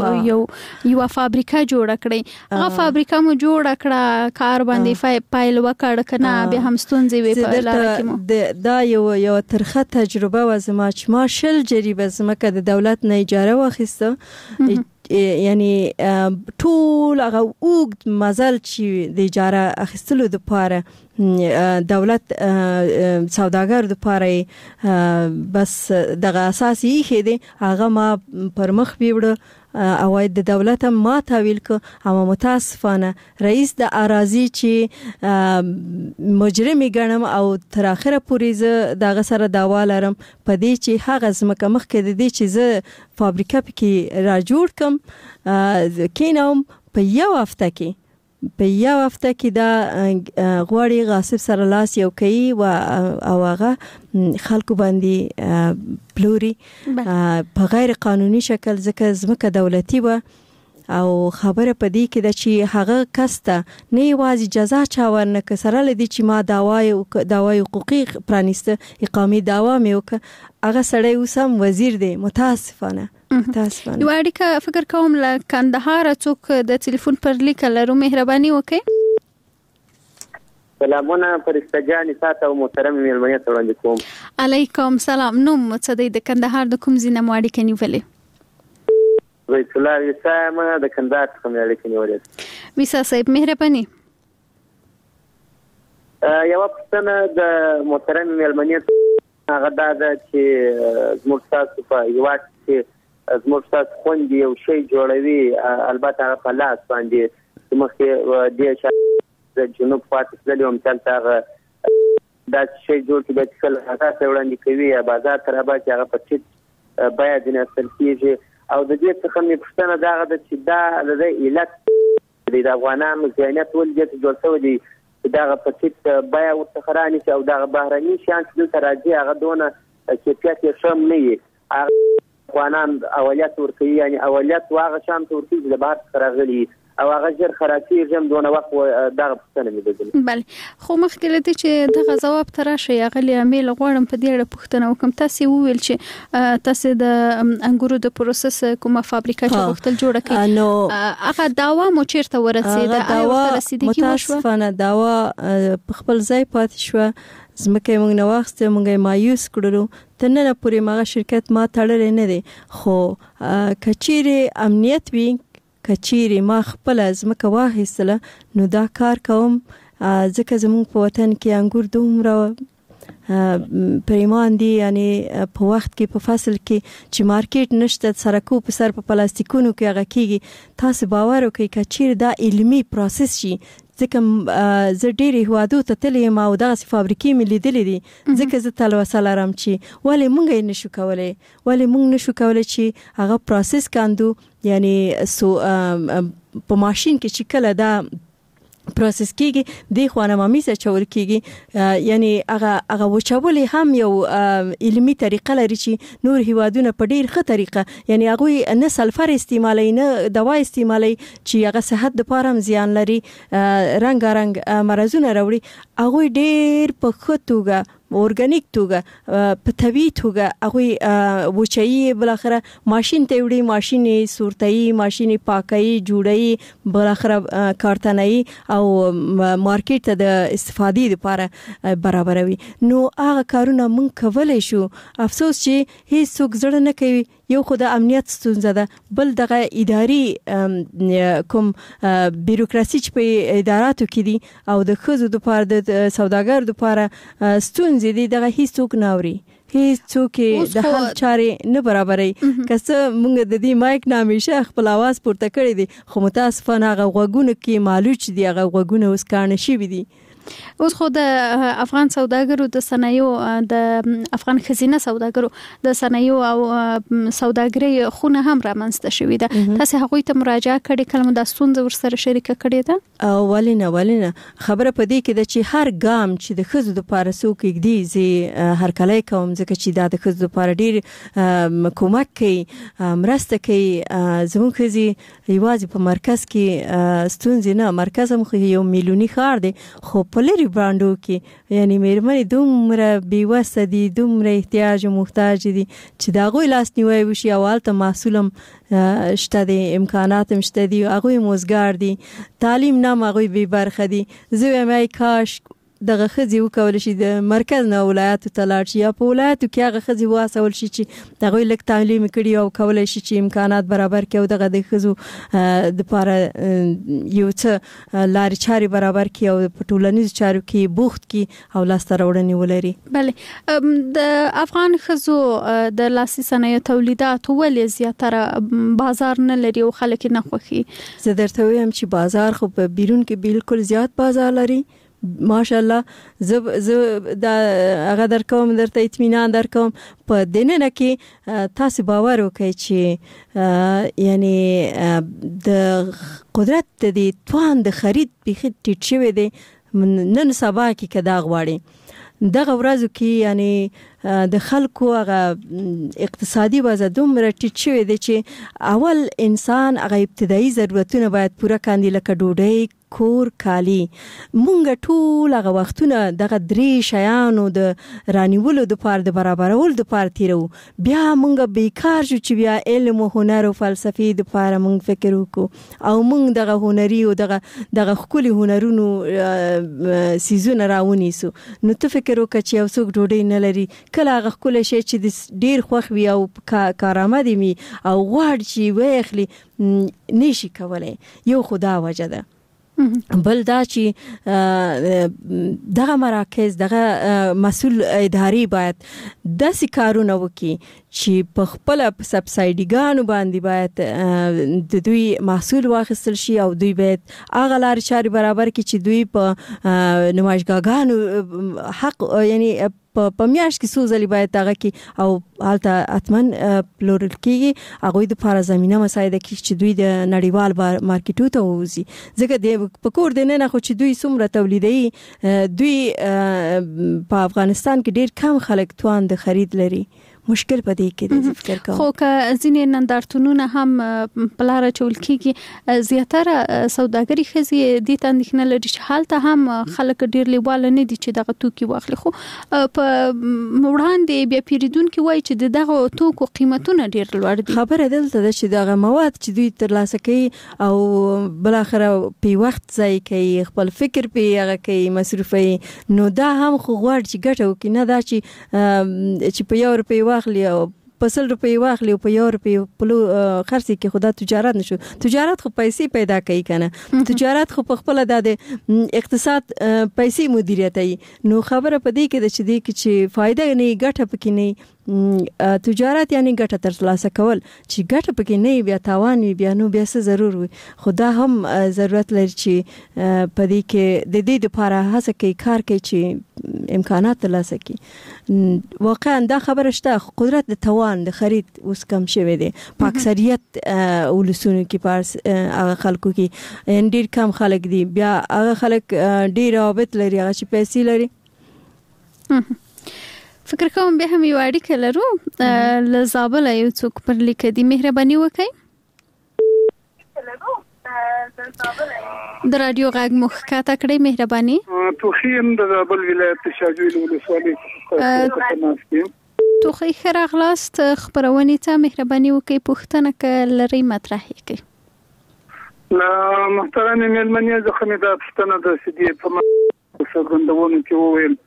یو فابریکه جوړه کړې هغه فابریکه مو جوړه کړه کار باندې پایل وکړ کنه به هم ستونزې وي په لار کې مو دا یو ترخه تجربه و زما چې ما شل جریبه زمکه د دولت نه اجاره واخیسته یعنی ټول هغه اوږد مزل چې د اجاره اخیستلو د پاره دولت سوداګر د پاره بس دغه اساسي خېده هغه ما پر مخ بیوړ او د دولت ما تحویل ک اما متاسفانه رئیس د اراضي چې مجرمي ګڼم او تر اخره پورې دغه سره داوا لرم په دې چې هغه زمکه مخ کې د دې چې زه فابریکه کې را جوړ کم کینم په یو هفته کې دا غوړی غاصب سره لاس یو کوي او هغه خلکو باندې پلوري په غیر قانوني شکل ځکه زمکه دولتي و او خبره پدې کې د چې هغه کسته نه یوازې جزا چا ورنکه سره لدی چې ما داوای حقوقي پرانیسته اقامي داوا مې وک هغه سړی اوسم وزیر دی متاسفانه یو اړیکه فکر کوم له کندهار څوک د ټلیفون پر لیکل لرو مهرباني وکړئ. سلامونه فرشته جان ساته او محترم میلمنه ته وړاندې کوم. علیکم سلام. نوم څه د کندهار د کوم ځای نه اړیکه نیولې؟ ویس الله وسام د کندهار څخه اړیکه نیولې. ویسا صاحب مهرباني. یو پښتنه د محترم میلمنه هغه دا چې زموږ تاسو په یو وخت کې زموږ تاسو خوندې یو شی جوړوي البته هغه په لاس باندې مخکې د جنوب خواته تللی وم دلته هغه دا شی جوړ کړي چې کله هغه ته وړاندې کوي بازار ته راباسي هغه په ټیټ بیه ځینې اخیستل کېږي او د دې څخه مې پوښتنه دغه ده چې دا د علت د افغانانو ذهنیت ولې دې جوړ شوی دی چې دغه په ټیټ بیه ورڅخه رانیسي او دغه بهرني شیان چې دلته راځي هغه دونه کیفیت یې ښه نه وي افغانان اولیت ورکوي یعنی اولیت واغه شام ته ورکوي چې د بهر څخه راغلي او هغه ژر خرابېږي هم دونه وخت دغه پوښتنه مې وکړه. بله خو مخکې له دې چې دغه ځواب ته راشئ هغه عامل غواړم په دې اړه پوښتنه وکړم. تاسو وویل چې تاسو د انګورو د پروسس کومه فابریکه چې غوښتل جوړه کړئ هغه داوا مو چیرته ورسېده؟ داوا متاسفانه داوا په خپل ځای پاتې شو زمکه موږ نه واخسته موږ مایوس کړلو تنه پورې ماغه شرکت ما تړلې نه دي خو کچيري امنیت وي کچيري ما خپل زمکه واخیستله نو دا کار کوم ځکه زموږ په وطن کې انګور دومره پریمان دي یعنی په وخت کې په فصل کې چې مارکیټ نشته سرکو په سر په پلاستیکونو کې هغه کیږي تاسو باور وکړئ کچيري دا علمي پروسس شي ځکه زه ډېرې هوادو ته تللی یم او دغسې فابریکې مې لیدلې دي ځکه زه تلوسه لرم چې ولې موږ یې نشو کولی چې هغه پروسس کاندو یعنی په ماشین کې چې کله دا پروسس کیږي د خوانه مامیسه چول کیږي یعنی هغه وچول هم یو علمي طریقه لري چې نور هیوادونه په ډیر ښه طریقه یعنی هغه نه سلفر استعمالي نه دوا استعمالي چې هغه صحت د پاره زیان لري رنگ مرزونه راوړي هغه ډیر په خطوګه اورګانیک توګه په طبيعي توګه هغه وچایي بل اخره ماشين ته وړي ماشيني صورتي ماشيني پاکي جوړي بل اخره کارتنۍ او مارکیټ ته د استفادې لپاره برابروي نو هغه کارونه مونږ کولای شو افسوس چې هیڅ څوک زړه نه کوي یو خو د امنیت ستونزه ده بل دغه اداري کوم بیروکراسي چې په اداراتو کې دي او د خزو د پاره د سوداګر د پاره ستونزې دي دغه هیڅ څوک نه اوري هیڅوک د حل چارې نه برابرې کسه موږ د دې مایک نامیشه خپل आवाज پورته کړی دي خو متاسفانه هغه غوګونه کې مالوچ دي هغه غوګونه اوس کانه شي دي اوس خو د افغان سوداګرو د صنایعو د افغان خزینه سوداګرو د صنایعو او سوداګرۍ خونه هم رامنځته شوې ده تاسو هغوی ته مراجعه کړې کلمه د ستونزې ورسره شریکه کړې ده ولینه خبره پدې کې د چې هر ګام چې د خزو د پارسو کې دی زی هر کله کوم ځکه چې د خزو لپاره ډیر کومک کوي مرسته کوي زموږ خزي یوازې په مرکز کې ستونزې نه مرکز هم یو میلیوني ښار دی خو په لري برانډو کې یعنی مېرمنې دومره بیوسه دي دومره احتیاج او محتاج دي چې دا غوي لاس نیوي وشي اول ته محصولم شته دي امکانات هم شته دي هغه موزګار دي تعلیم نه هغه به برخه دي زه مې کاش دغه خزي وکول شي د مرکز نه ولایت ته لاړ شي یا په ولایت کې هغه خزي واسول شي چې دغه لک تعلیم کړي او کول شي چې امکانات برابر کړي او دغه د خزو د لپاره یو څه لارې چارې برابر کړي او په ټولنیز چارو کې بوخت کړي او لاسته راوړنې ولري. بله د افغان خزو د لاسي صنایع تولیدات ولې زیاتره بازار نه لري او خلک نه خوښي؟ زه درته وایم چې بازار خو په بیرون کې بالکل زیات بازار لري ماشاءالله زه دا هغه درکوم درته اطمینان درکوم په دننه کې تاسو باور وکړئ چې یعنی د قدرت د توان د خرید به ټیټ شوی دی نن سبا کې کدا غواړي دغه ورځو کې یعنی د خلکو هغه اقتصادي وضع دومره ټیټ شوی دی چې اول انسان هغه ابتدایي ضرورتونه باید پوره کاندي لکه ډوډۍ کور کالی مونږ ټول هغه وختونه دغه درې شیانو د رانیولو د پاره د برابرول د پاره تیرو بیا مونږ بیکار شو چې بیا علم او هنر او فلسفي د پاره مونږ فکر وکړو او مونږ دغه هنري او دغه خولي هنرونو سيزونه راونیسو نو ته فکر وکړه چې یو څوک ډوډۍ نه لري کله هغه خپل شي چې ډیر خوښ وي او کارآمد وي او غواړي چې وېخلي نشي کولای یو خدا وجه ده بل دا چې دغه مراکز دغه مسؤل اداري باید د سکارونه وکي چې په خپل سبسایډي ګانو باندې باید د دوی محصول واخیستل شي او دوی باید هغه لارې چارې برابر کړي چې دوی په نمایشګاهانو حق یعنی په میاشت کې سوزلي باید هغه کې او حالت اتمن پلورل کېږي هغه د لپاره زمينه مساعده کوي چې دوی د نړیوال مارکیټو ته وځي ځکه د پکور د نه خو چې دوی څومره تولیدي دوی په افغانستان کې ډیر کم خلک توان د خرید لري مشکل پدې کې د فکر کوم خو که ځینې نندارتونونه هم پلار چول کېږي زیاتره سوداګری خزي د تاندښنه لري چې حالت هم خلک ډیر لیواله نه دي چې دغه توکي واخلي خو په وړاندې بیا پیریدونکو وایي چې دغه توکو قیمتونه ډیر لوړ دي خبره دلته ده چې دغه مواد چې دوی ترلاسه کوي او بل اخر په وخت ځای کوي خپل فکر په هغه کوي مصرفي نو دا هم خو غواړي چې ګټه وکړي نه دا چې په یو روپۍ واخلي او په 100 روپۍ واخلي او په یو روپۍ په خرڅي کې خدا تجارت نشو تجارت خو پیسې پیدا کوي کنه تجارت خو په خپل د اقتصاد پیسې مدیریتي نو خبره پدې کې چې فائدہ نه ګټه پکې نه تجارت یعنی ګټه ترلاسه کول چې ګټه پکې نه بیا تاوان بیا نو بیا څه ضرور وي خدا هم ضرورت لري چې پدې کې د دې لپاره هڅه کوي کار کوي چې امکانات ترلاسه کړي واقعا دا خبره شته قدرت د توان د خرید اوس کم شوی دی په اکثریت ولسونو کې پارس هغه خلکو کې ډیر کم خلک دي بیا هغه خلک ډیر رابط لري هغه چې پیسې لري فکر کوم به هم یو اړیکه لرو لزابل یو څوک پر لیکه دی مهرباني وکړئ د رادیو غږ مخکاته کړئ مهرباني توخیم د زابل ولایت شاجویل ولسوالۍ توخی خراغلاست خبرونه ته مهرباني وکړئ پوښتنه ک لري مطرح کړئ لا محترم ملمنیا زخمه د پښتنه د سدي په څرګندونو کې وویل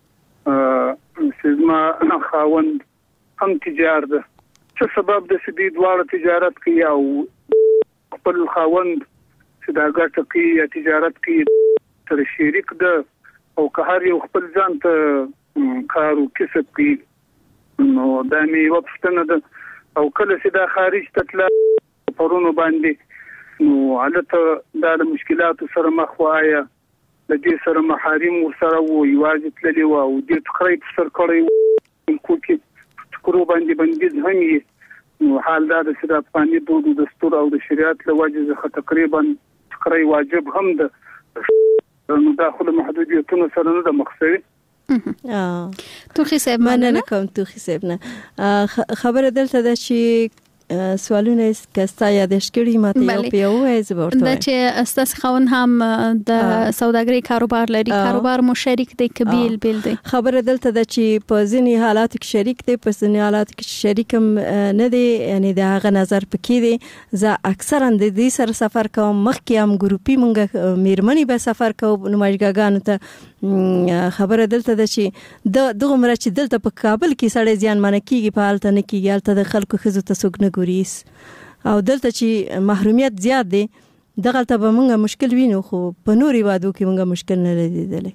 سیزما خاوند هم تجار ده څه سبب د سدي دواړه تجارت کوي او خپل خاوند چې دا ګټه کوي یا تجارت کوي تر شریک ده او که هر یو خپل ځان ته کار او کسب کوي نو دا می یو پښتنه ده او کله چې دا خارج تطلا پرونو باندې نو حالت دا د مشکلاتو سره مخ وایا د دې سره محارم ورسره وو یوازې تللی و او د تخریب سر کړی کوکي کورو باندې بندیز هم نو حال دا د افغاني دود او دستور او د شریعت له وجې څخه تقریبا تقری واجب هم ده نو داخله محدودیتونو سره نه د مخسوي توخي صاحب مننه کوم توخي صاحب نه خبره دلته ده چې سوالونه کستا یادش کړی ماته یو پیو زبرته دا چې استاس خون هم د سوداګری کاروبار لري کاروبار مو شریک دی کبیل بیل دی خبره دلته ده چې په ځینی حالات کې شریک دی په ځینی حالات کې شریکم نه دی یعنی دا غ نظر پکې دی زه اکثرا د دې سره سفر کوم مخکې هم ګروپي مونږ میرمنې به سفر کوم نمایشګانو ته خبره دلته ده چې دغه مر چې دلته په کابل کې سړی ځان منه کیږي په حالت نه کیږي حالت د خلکو خزو ته سګنه ګوریس او دلته چې محرومیت زیات دی دغه ته به مونږه مشکل وینو خو په نوري وادو کې مونږه مشکل نه لیدلې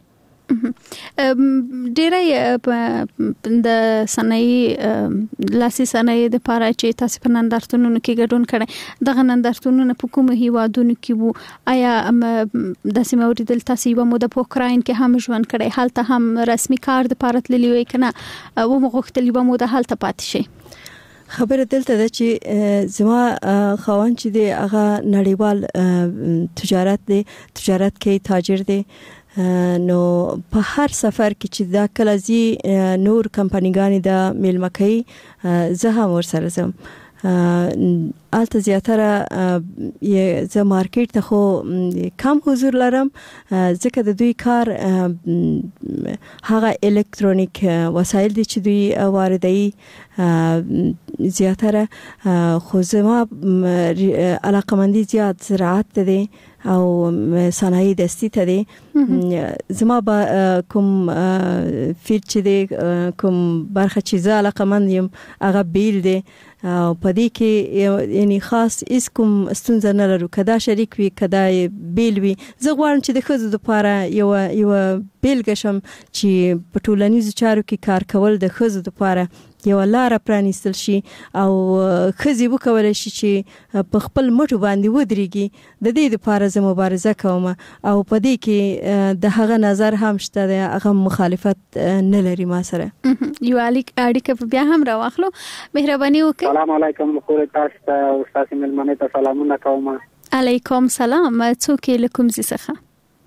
ډېرې د صنایع لاسي صنایع د پاره چې تاسو په نندارتونونو کې ګډون کړئ دغه نندارتونونه په کومه هیوادونو کې وو آیا د سیموري دل تاسو یو مو د پوکراین کې هم ژوند کړئ حالت هم رسمي کار د پاره تللی وي کنه و مغختلی و مو د حالت پاتې شي خبره دلته ده چې زما خوان چې دی هغه نړیوال تجارت کې تاجر دی نو په هر سفر کې چې دا کلازي نور کمپنیګانی د میلمکۍ زه هم ورسره زم الته زیاتره زه مارکیټ ته خو کم حضور لرم ځکه د دوی کار هغه الکترونیک وسایل دي چې دوی واردوي زیاتره خو زما علاقمندي زیات زراعت ته دي او صنایع دستی ته دي زما کوم فیلډ چې دي کوم برخه چې زه علاقمند یم هغه بیل دي او پدې کې یعنی خاص اس کوم ستونزه نه لرو کدا شریک وي کدا بیل وي زه غواړم چې د خزو لپاره یو بیلګه شم چې په ټولنیزو چارو کې کار کول د خزو لپاره یو لار پرانیستل شي او خزي وکول شي چې په خپل مټو باندې ودرېږي د دې لپاره زه مبارزه کوم او په دې کې د هغه نظر هم شته د هغه مخالفت نه لري ما سره یو اړیکه بیا هم راوخلو مهرباني وکړئ السلام علیکم خو تاسو ته او تاسو ملمنه ته سلامونه کوم علیکم سلام څوک لکم زیسخه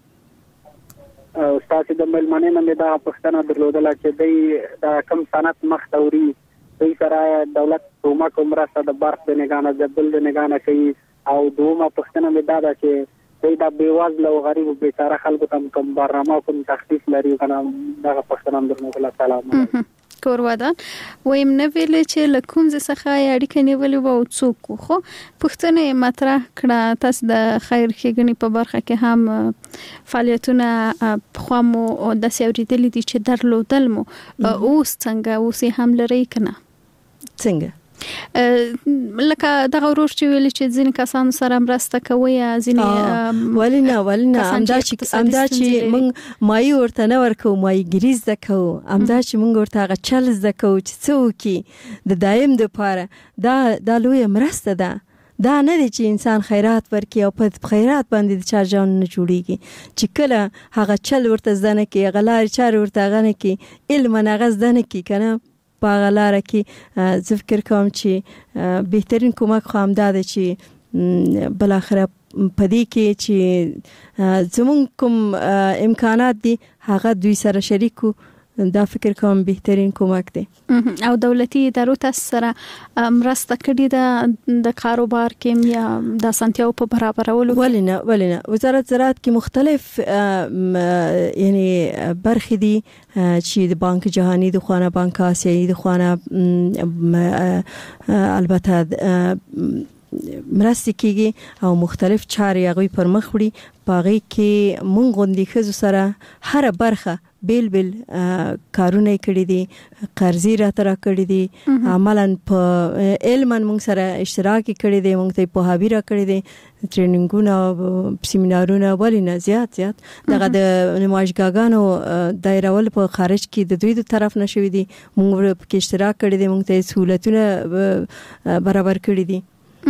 استاد د ملمنه نه دا پښتنه درلودل چې د کم صنعت مختوري دوی سره دولت کومه کومره د برق د نگانه د بل د نگانه کوي او دومره پښتنه مې دا چې دوی د بیوازل او غریب بیچاره خلکو ته کوم برنامه کوم تخفیف لري کنه دا پښتنه درلودل سلام کورودان ویم نه ویل چې لکم څخه اړیکه نیولې وو څوک خو پښتنه مطرح کړه تاسو د خیر ښېګڼې په برخه کې هم فعالیتونه خو مو د سیوري دي چې درلودل مو اوس څنګه اوس هم لري کنه څنګه لکه دغه ورور چې ویل چې ځینې کسان سره مرسته کوي ځینې ولنه امدا چې موږ مای ورته نه ورکو مای ګریز دکو امدا چې موږ ورته هغه چل زکو چې څوکي د دایم د پاره دا لوی مرسته ده دا نه دي چې انسان خیرات ورکي او په خیرات باندې د چا ځان نه جوړيږي چې کله هغه چل ورته ځنه کې غلار چار ورته غنه کې علم نه غزدنه کې کنه په غلاره کې زه فکر کوم چې بهترین کومک خو هم ده چې بل اخره پدې کې چې زمون کوم امکانات دي هغه دوی سره شریکو دا فکر کوم بهترین کومک دی او دولتي ادارو تاسو سره مرسته کړې د کاروبار کې یا د سنتیو په برابرولو ولنه وزارت زراعت کې مختلف یعنی برخې دي چې د بانک جهانی د خوانه بانک آسیایی د خوانه البته مرستې کېږي او مختلف چارې هغه پر مخ وړي پاغي کې مونږ غوندې خزو سره هر برخه بیل کارونه کړی دي قرضې را کړی دي عملاً په علم موږ سره اشتراک کړی دي موږ ته په هابي را کړی دي ټریننګونه سیمینارونه ولینه زیات دغه د نمایشګاګانو دایرول په خارج کې د دوی د طرف نشوي دي موږ په اشتراک کړی دي موږ ته سہولتونه برابر کړی دي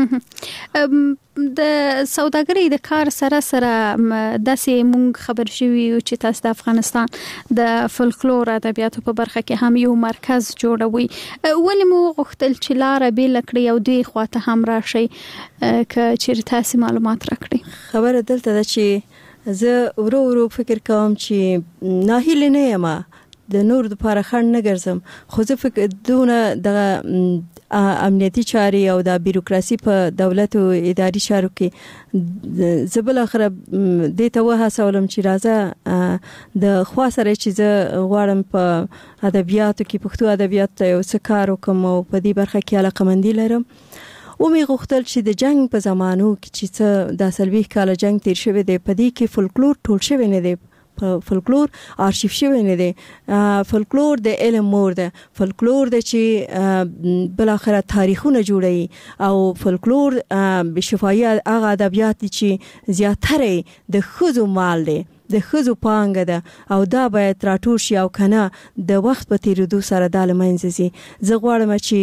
د سوداګرۍ د کار سره داسې مونږ خبر شوي چې تاسو د افغانستان د فولکلور ادبیاتو په برخه کې هم یو مرکز جوړوي ولې مو غوښتل چې لار به لکړی او دوی خواته هم راشي چې تاسو معلومات راکړي خبره دلته ده چې زه ورو فکر کوم چې ناهیله نه یم د نور د لپاره خنډ نه ګرځم خو زه فکر دونه د امنیتي چاري او د بیروکراسي په دولت او اداري چارو کې زبل اخره د توه سوالم چې راځه د خوا سره چې زه غواړم په ادبیاتو کې پښتو ادبیات ته یو څه کار وکم او په دې برخه کې علاقمندي لرم او می غوښتل چې د جنگ په زمانو کې چې د سلوي کال جنگ تیر شوی دی په دې کې فولکلور ټول شوی نه دی فولکلور آرشیف شوی نه دی فولکلور د علم مور ده فولکلور د چې بل اخره تاریخونه جوړي او فولکلور شفاهي هغه ادبیات چې زیاتره د خزو مال دي د خزو پانګه ده او دا باید راټول شي او کنه د وخت په تیریدو سره د لمنځي زه غواړم چې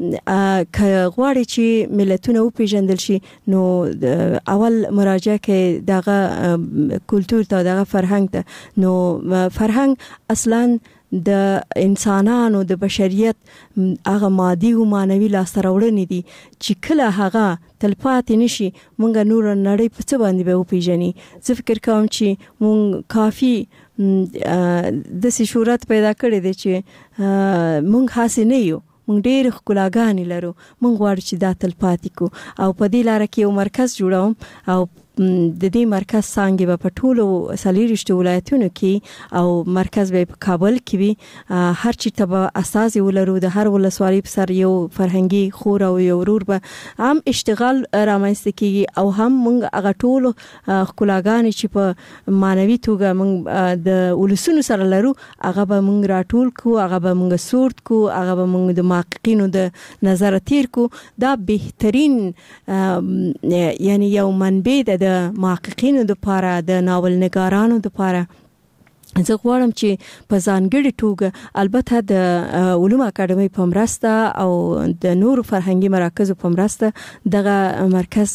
غواړي چې ملتونه او پیژندل شي نو اول مراجعه کې دغه کلچر ته دغه فرهنګ ته نو فرهنګ اصلا د انسانانو د بشریت هغه مادي او مانوي لاسته راوړنې دي چې کله هغه تلپاتې نشي مونږ نور نړۍ په څه باندې به پیژني زه فکر کوم چې مونږ کافي د شهرت پیدا کړی دی چې مونږ حاصل نه یو مونږ ډېر ښکلاګانې لرو مونږ غواړو چې دا تلپاتې کو او په دې لار کې یو مرکز جوړوم او د دې مرکز څنګه په ټولو سلیریشت ولایتونو کې او مرکز به په کابل کې وي هر چی ته اساس ولرو د هر ولسوالۍ په سر یو فرهنګي خور او یو ورور به هم اشتغال رامنځته کیږي او هم موږ هغه ټولو خپلګان چې په مانوي توګه موږ د ولسونو سره لرو هغه به موږ راټول کو هغه به موږ سورت کو هغه به موږ د محققینو د نظر تیر کو دا بهترین یعنی یو منبع د محققینو د لپاره د ناول نگارانو د لپاره زه غواړم چې په ځانګړي توګه البته د علوم اکاډمي په مرسته او د نور فرهنګي مراکزو په مرسته دغه مرکز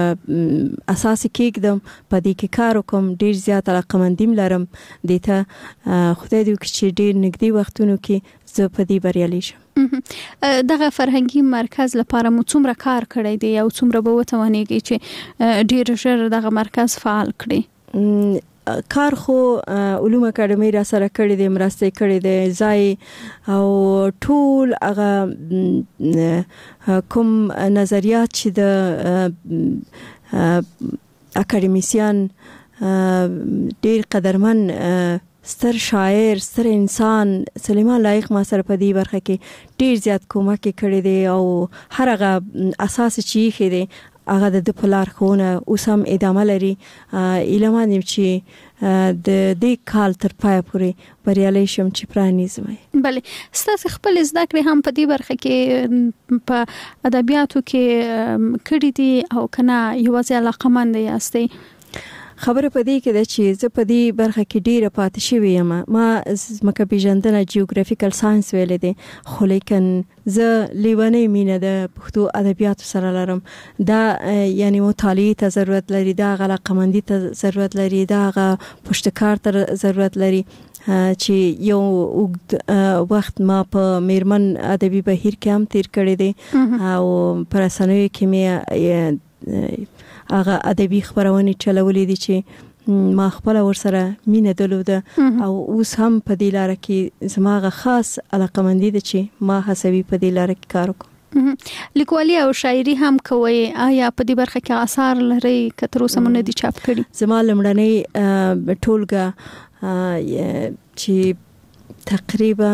اساسي کېږم په دې کې کار وکم ډیر زیات علاقمندیم لرم دته خدای دې وکړي چې ډیر نږدې وختونو کې زه په دې بریالي شم دغه فرهنګي مرکز لپاره مو څومره کار کړی دی او څومره به وتوانیږي چې ډیر ژر دغه مرکز فعال کړي کار خو علوم اکاډمي را سره کړی دی مرسته کړی دی ځای او ټول هغه کوم نظریات چې د اکاډمیسیان ډیر قدرمن ستر شاعر ستر انسان سلیمان لایق ما سره په دې برخه کې ډیر زیات کومک کړی دی او هر هغه اساس چې خېده هغه د پلار خونه اوسم ادامه لري علمان چې د دې کال تر پای پورې بریالي شم چې پرانیزم بله ستاسو خپل زده کړې هم په دې برخه کې په ادبیاتو کې کړې دي او کنه یوازې علاقمند یاستئ خبره پدې کې ده چې زه په دې برخه کې ډیره پاتې شوې یم ما مکه پیژندنه جیوګرافیکل ساينس ویلې دي خو لیکن زه لیوانې مینه د پښتو ادبیات سره لرم دا یعنی مطالعه ته ضرورت لري دا علاقمندي ته ضرورت لري دا پښتکار ته ضرورت لري چې یو وخت ما په میرمن ادبي بهیر کې هم تیر کړی دی او پر اسانوي کې مې هغه ادبي خبرونه چلولې دي چې ما خپل ورسره مینه درلوده او اوس هم په دې لار کې زماغه خاص علاقمندي ده چې ما حسابي په دې لار کې کار وکم لیکوالي او شاعري هم کوي آیا په دې برخه کې آثار لري کتر اوسه مونږ دي چاپ کړي زما لمړنۍ ټولګه چې تقریبا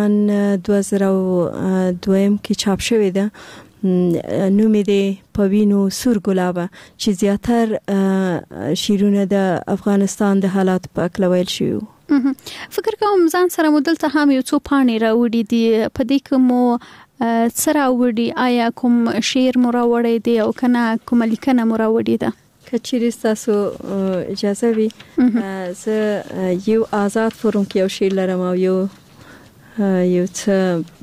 2002 کې چاپ شوې ده نومې دی پوینو سور ګلابه چې زیاتر شیرونه د افغانستان د حالات په اړه ویل شوی فکر کوم ځان سره مدل ته هم یو څو پاڼې راوړي دي په دې کې مو سره وړي آیا کوم شعر مو راوړی دی او کنه کوم لیکنه مو راوړي ده کچېرې تاسو اجازه وي زه یو آزاد فورم کې یو شعر لرم او یو څه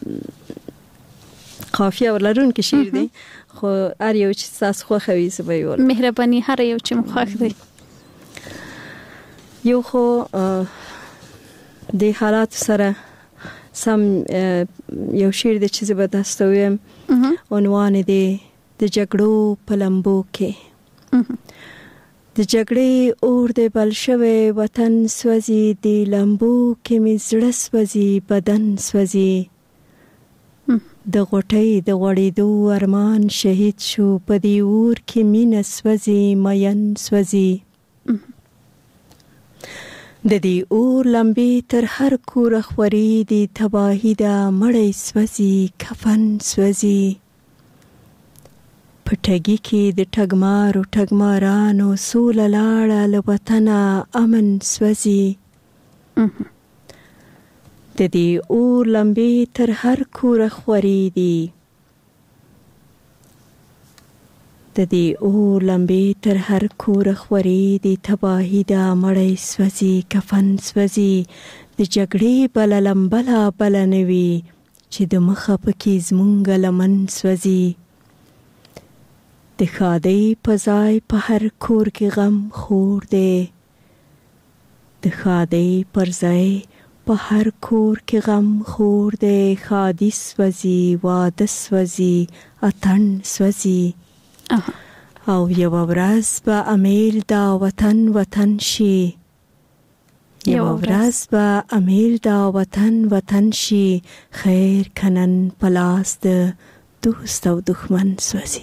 قافیه ولرونکي شعر دی خو هر یو چې تاسو خوښوي زه به یې مهرباني هر یو چې مو خوښ دی یو خو د حالات سره سم یو شعر د چې زه به تاسو ویم عنوان دی د جګړو په لمبو کې د جګړې اور د بل شوی وطن سوځي د لمبو کې مې زړه سوځي بدن سوځي د غوټۍ د غوړېدو ارمان شهید شو په دې اور کې مینه سوځي مین سوځي د دې اور لمبې تر هر کوره خوري د تباهي د مړی سوځي کفن سوځي پټګي کې د ټګمارو ټګمارانو سوله لاړه له وطنه امن سوځي د دې اور لمبې تر هر کوره خوري دي د دې اور لمبې تر هر کوره خوري دي تباهي د مړی سوځي کفن سوځي د جګړې بل لمبلا بل نوي چې د مخه پکې زمونږ لمن سوځي د خادۍ په ځای په هر کور کې غم خور دی د خادۍ پر ځای په هر کور کې غم خور دی خادي سوځي واده سوځي اتن سوځي او یو ورځ به امیل دا وطن وطن شي یو ورځ به امیل دا وطن وطن شي خیر کنن پلاس د دوست او دښمن سوځي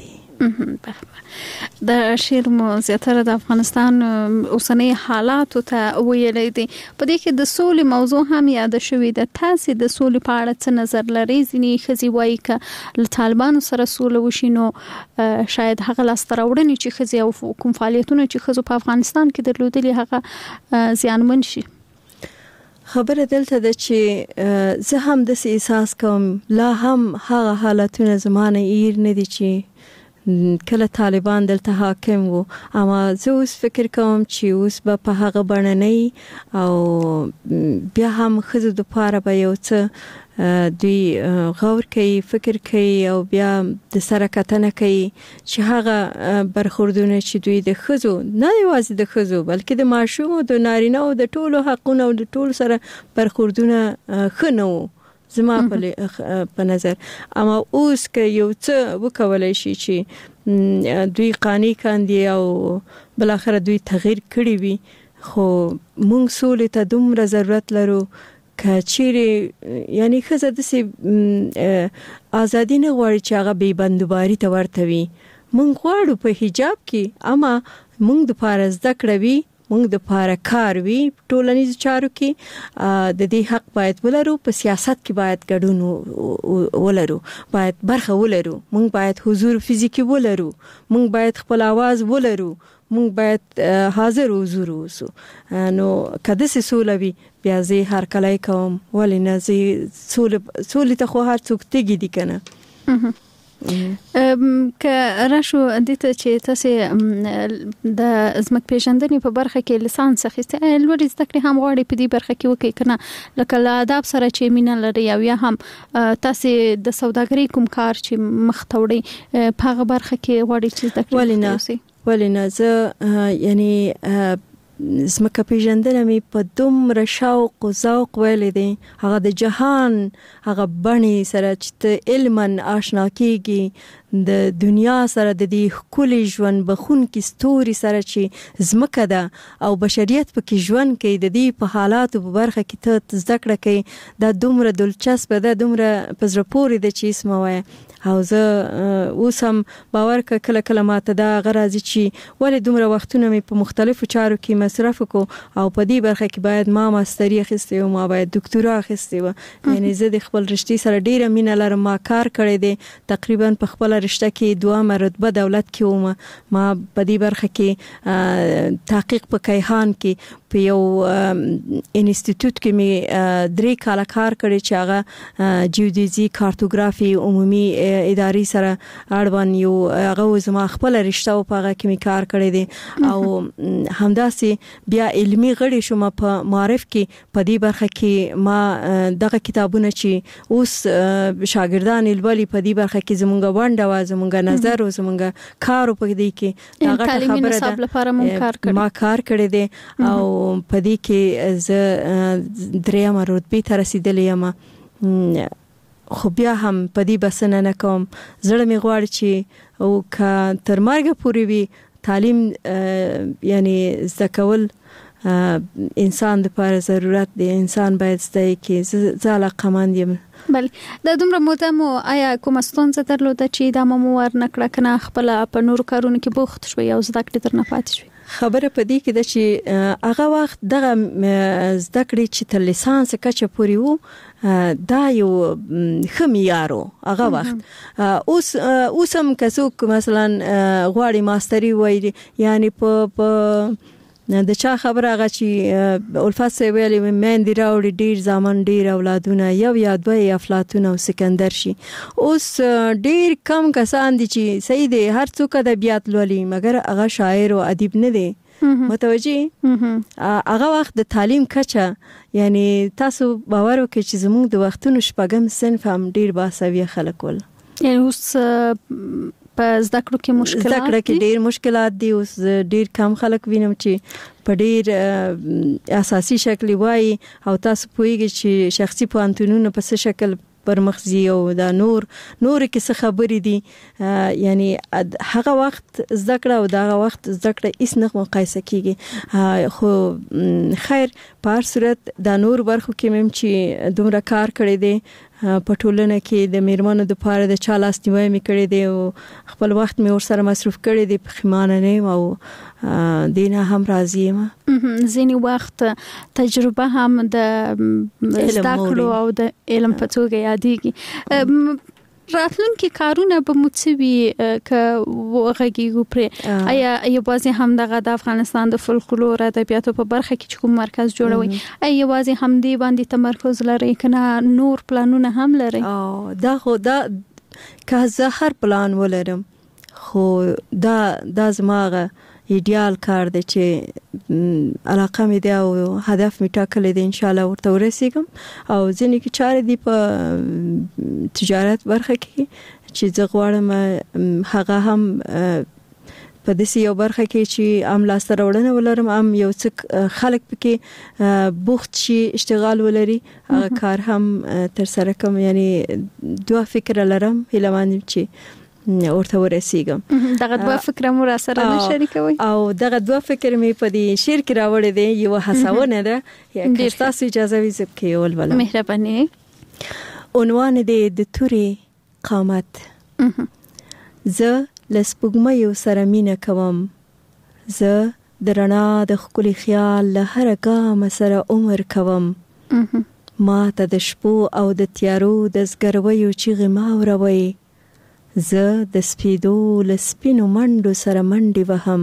د شعر مو زیاتره د افغانستان اوسنۍ حالاتو ته ویلې دي په دې کې د سولې موضوع هم یاد شوې ده تاسو د سولې په اړه څه نظر لرئ ځینې ښځې وایي چې له طالبانو سره سوله وشي نو شاید هغه لاسته راوړنې چې ښځې او کوم فعالیتونه چې ښځو په افغانستان کې درلودلي هغه زیانمن شي خبره دلته ده چې زه هم د احساس کوم لا هم هغه حالتونه زمانه ایر نه دي چې کله طالبان دلته حاکم وو اما زه اوس فکر کوم چې اوس به په هغه بڼه نه او بیا هم ښځو دپاره به یو څه دوی غور کوي فکر کوي او بیا د سره کتنه کوي چې هغه برخوردونه چې دوی د ښځو نه یوازې د ښځو بلکې د ماشومو د نارینه او د ټولو حقونه او د ټولو سره برخوردونه ښه نه وو زما په نظر اما اوس که یو څه وکولای شي چې دوی قانع کاندي او بل اخر دوی تغییر کړی وي خو مونږ سولې ته دومره ضرورت لرو کچېرې یعنی ښځه داسې ازادي نه غواړي چې هغه بې بندوباري ته ورته وي مونږ غواړو په حجاب کې اما مونږ دپاره زده کړه وي مونږ د پاره کار وی ټولنیز چارو کې د دې حق باید ولرو په سیاست کې باید ګډون ولرو باید برخه ولرو مونږ باید حضور فزیکی ولرو مونږ باید خپل आवाज ولرو مونږ باید حاضر حضور اوسو نو کده سه سولوي بیا زه هر کله کوم ولینه زه سولې ته خو هر څوک تګی دي کنه که راشو د ته چې تاسو د ازمک پیژندنې په برخه کې لیسانس اخیسته لوړ زده کړې هم غواړي په دې برخه کې وکړي کنه لکه له آداب سره چې مینه لري او یا هم تاسو د سوداګرۍ کوم کار چې مخ ته وړي په هغه برخه کې غواړي چې زده کړې ولینه زه یعنی زمکه پیژندنه می په دومره شوق او ذوق ویلې دي هغه د جهان هغه بڼي سره چې علمن آشنا کیږي د دنیا سره د دې خولي ژوند بخون کې ستوري سره چې زمکه ده او بشریت په کې ژوند کوي د دې په حالاتو په برخه کې ته زده کړه کوي دا دومره دلچسپ ده دومره پزره پورې ده چې اسمه وای او زه اوس هم باور کله کله ماته دا غرازي چې ولې دومره وختونه مې په مختلفو چارو کې مصرف کو او په دې برخه کې باید ما ماستری اخیستې او ما باید ډاکټورا اخیستې و یعنی زه د خپل رشتې سره ډیره مینه لرم ما کار کړی دی تقریبا په خپل خپل رشته کې دوه رتبه دولت کې وم. ما په دې برخه کې تحقیق په کیهان کې په یو انسټیټیوټ کې می 3 کال کار کړی چې هغه جیودیزي کارتوګرافي عمومي اداري سره اړوند یو هغه زما خپل رشته او په هغه کې می کار کړی دی او همداسې بیا علمي غړي شوم په معرف کې په دې برخه کې ما دغه کتابونه چې اوس شاګردان الولي په دې برخه کې زمونږ ونده و زمونږ نظر او زمونږ کار په دې کې هغه خبره ده ما کار کړی دی او په دې کې ز دریم رتبه ته رسیدلې یم. خو بیا هم په دې بسنه نه کوم. زړه می غواړي چې او که تر مرګ پورې وي تعلیم یعنی زده کول انسان لپاره ضرورت دی. انسان باید زده کې علاقه‌مند یم. بله د دومره موده مو آیا کومه ستونزه درلوده چې دا مو ور نکړه کنه خپل په نور کارونو کې بوخت شوي او زده کړې تر نه پاتې شوي؟ خبره پدې کې ده چې هغه وخت دغه زده کړې چې تر لیسانس کچه پورې وو دا یو خمیارو هغه وخت. اوس هم کڅوک مثلا غواړي ماستری وایي یعنی په د چا خبره هغه چې الفت سی ویلي مېن دی راوړي ډیر ځامن ډیر اولادونه یو یا دوه افلاطون او سکندر شي. اوس ډیر کم کسان دي چې صحیح دی هر څوک ادبیات لولي مګر هغه شاعر او ادیب نه دی. متوجي هغه وخت د تعلیم کچه یعنی تاسو باور وکړئ چې زموږ د وختونو شپږم صنف هم ډیر باسویه خلک ول. یعنی اوس په زده کړو کې مشکلات زده کړه کې ډیر مشکلات دي. اوس ډیر کم خلک وینم چې په ډیر اساسي شکل وایي او تاسو پوهیږئ چې شخصي پوهنتونونه په څه شکل پرمخزي او دا نور کې څه خبرې دي. یعنی هغه وخت زده کړه او دا وخت زده کړه هیڅ نه مقایسه کیږي. خو خیر په هر صورت دا نور برخو کې مم چې دومره کار کړی دی په ټولنه کې د میرمنو د پاره د چا لاس نیوی می کړی دی او خپل وخت می ور سره مصرف کړی دی. پخیمانه نه او دینه هم راضی یم. ځینی وخت تجربه هم د زده کړو او د علم په توګه یادېږي. راتلونکي کارونه به متوي ک وغږیږو پر آیا یوازې هم د افغانستان د فولکلور ادبیاتو په برخه کې کوم مرکز جوړوي آیا یوازې هم دی باندې تمرکز لري کنه نور پلانونه هم لري؟ دا خو دا که زه هر پلان ولرم خو دا زماغه ایډیال کار دی چې علاقه مې دی او هدف مې ټاکلی دی ان شاء الله ورته ورسیږم. او ځینې کې چارې دي په تجارت برخه کې چې زه غواړم هغه هم په داسې یو برخه کې چې هم لاسته راوړنه ولرم هم یو څه خلک پکې بوخت شي اشتغال ولري هغه کار هم تر سره کوم. یعنی دوه فکر لرم هیله مند چې ورته ورسیږم. دغه دوه فکر مو را سره نه شریکوي او دغه دوه فکر مې په دې شعر کې راوړی دی. یو هڅونه ده که تاسو اجازه وي زه کې ول مهرباني. عنوان دې د تورې قامت. زه لسپګمې سره مینه کوم. زه د رڼا د خپل خیال له هر ګام سره عمر کوم. ما ته د شپو او د تیارو د زګروي چیغې ما وروي. زه د سپیدو لسپینو منډو سره منډي وهم.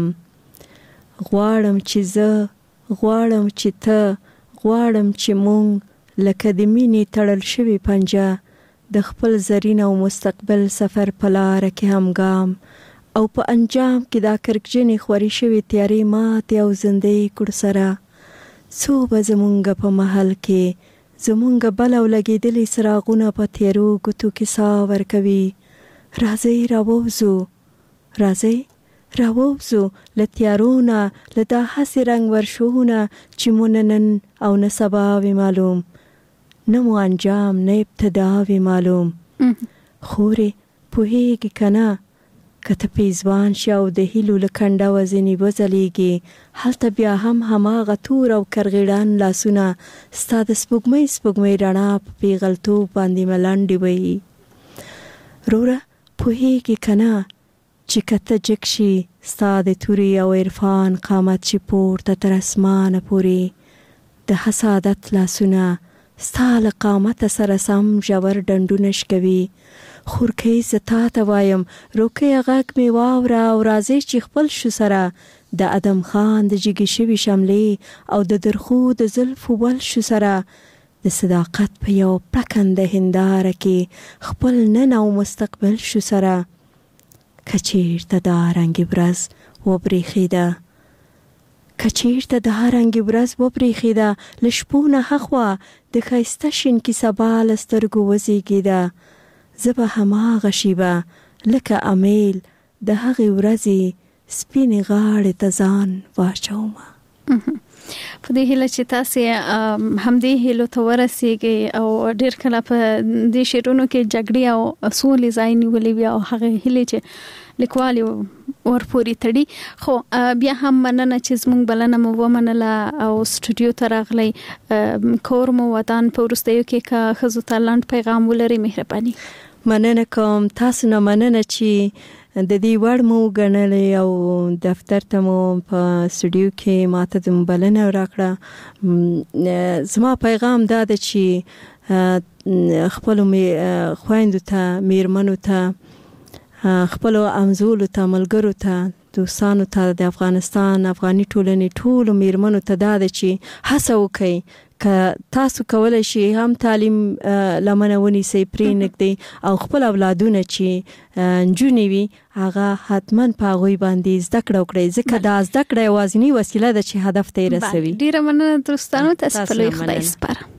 غواړم چې غواړم چې ته غواړم چې مونږ لکه د مینې تړل شوی پنجه د خپل زرین او مستقبل سفر په لار کې همګام او په انجام کې دا کرکجنې خوري شوی تیارې ماتې او زندې کړ سره. څو به زمونږ په محل کې زمونږ بل او لګېدلې څراغونه په تیرو ګوتو کې سا ورکوي. راځي راووزو له تیارونه له دا هسې رنګ ورشونه چې مو نن او نه سبا وي معلوم نه مو انجام نه ابتدا وي معلوم. خورې پوهېږي که نه که ته پیزوان شي او د هیلو له کنډه وځینې وځلیږي هلته بیا هم هماغه تور او کرغېړان لاسونه ستا د سپوږمۍ رڼا په پیغلتوب باندې ملنډې وهي. روره پوهېږي که نه چې که ته جګ شي ستا د تورې او عرفان قامت شي پورته تر اسمانه پورې د حسادت لاسونه ستا له قامته سره سم ژور ډنډونه شکوي. خورکې زتا ته وایم روکې غږ می واوره او راځي چې خپل شو سره د ادم خان د جګی شوی شملې او د درخو د زلفو ول شو سره د صداقت په یو پرکنده هنداره کې خپل نن او مستقبل شو سره کچیرته د رنگي برز و بریخیده کچیرته د رنگي برز و بریخیده لشپونه هخوا د خیسته شین کی سبا لسترګو وزیږیده زبه هماغه شیبه لکه امیل د هغې ورځې سپینې غاړې ته ځان واچومه. په دې هیله چې تاسو همدې هیلو ته ورسیږئ او ډیر کله په دې شعرونو کې جګړې او سولې ځای نیولې وي او هغه هیله چې لیکوال ورپورې تړي. خو بیا هم مننه چې زموږ بلنه مو ومنله او سټوډیو ته راغلی. کور مو وطن په وروستیو کې که ښځو ته لنډ پیغام ولري مهرباني. مننه کوم تاسو نه مننه چې د دې وړ مو غنلې او دفتر ته مو په سټوډیو کې ماته د بلنه راکړه. زما پیغام دا دی چې خپل خويندو ته میرمنو ته خپل امزولو ته ملګرو ته دوستانو ته د افغانستان افغاني ټولنې ټول میرمنو ته دا دی چې هڅه وکړي که تاسو کولای شئ هم تعلیم لمنه ونیسئ پرې نږدې او خپل اولادونه چې نجونې وي هغه حتما په هغوی باندې زده کړه وکړئ ځکه دا زده کړه یوازینۍ وسیله ده چې هدف ته یې رسوي. ډیره مننه دوستانو تاسو په لوی خدای سپاره.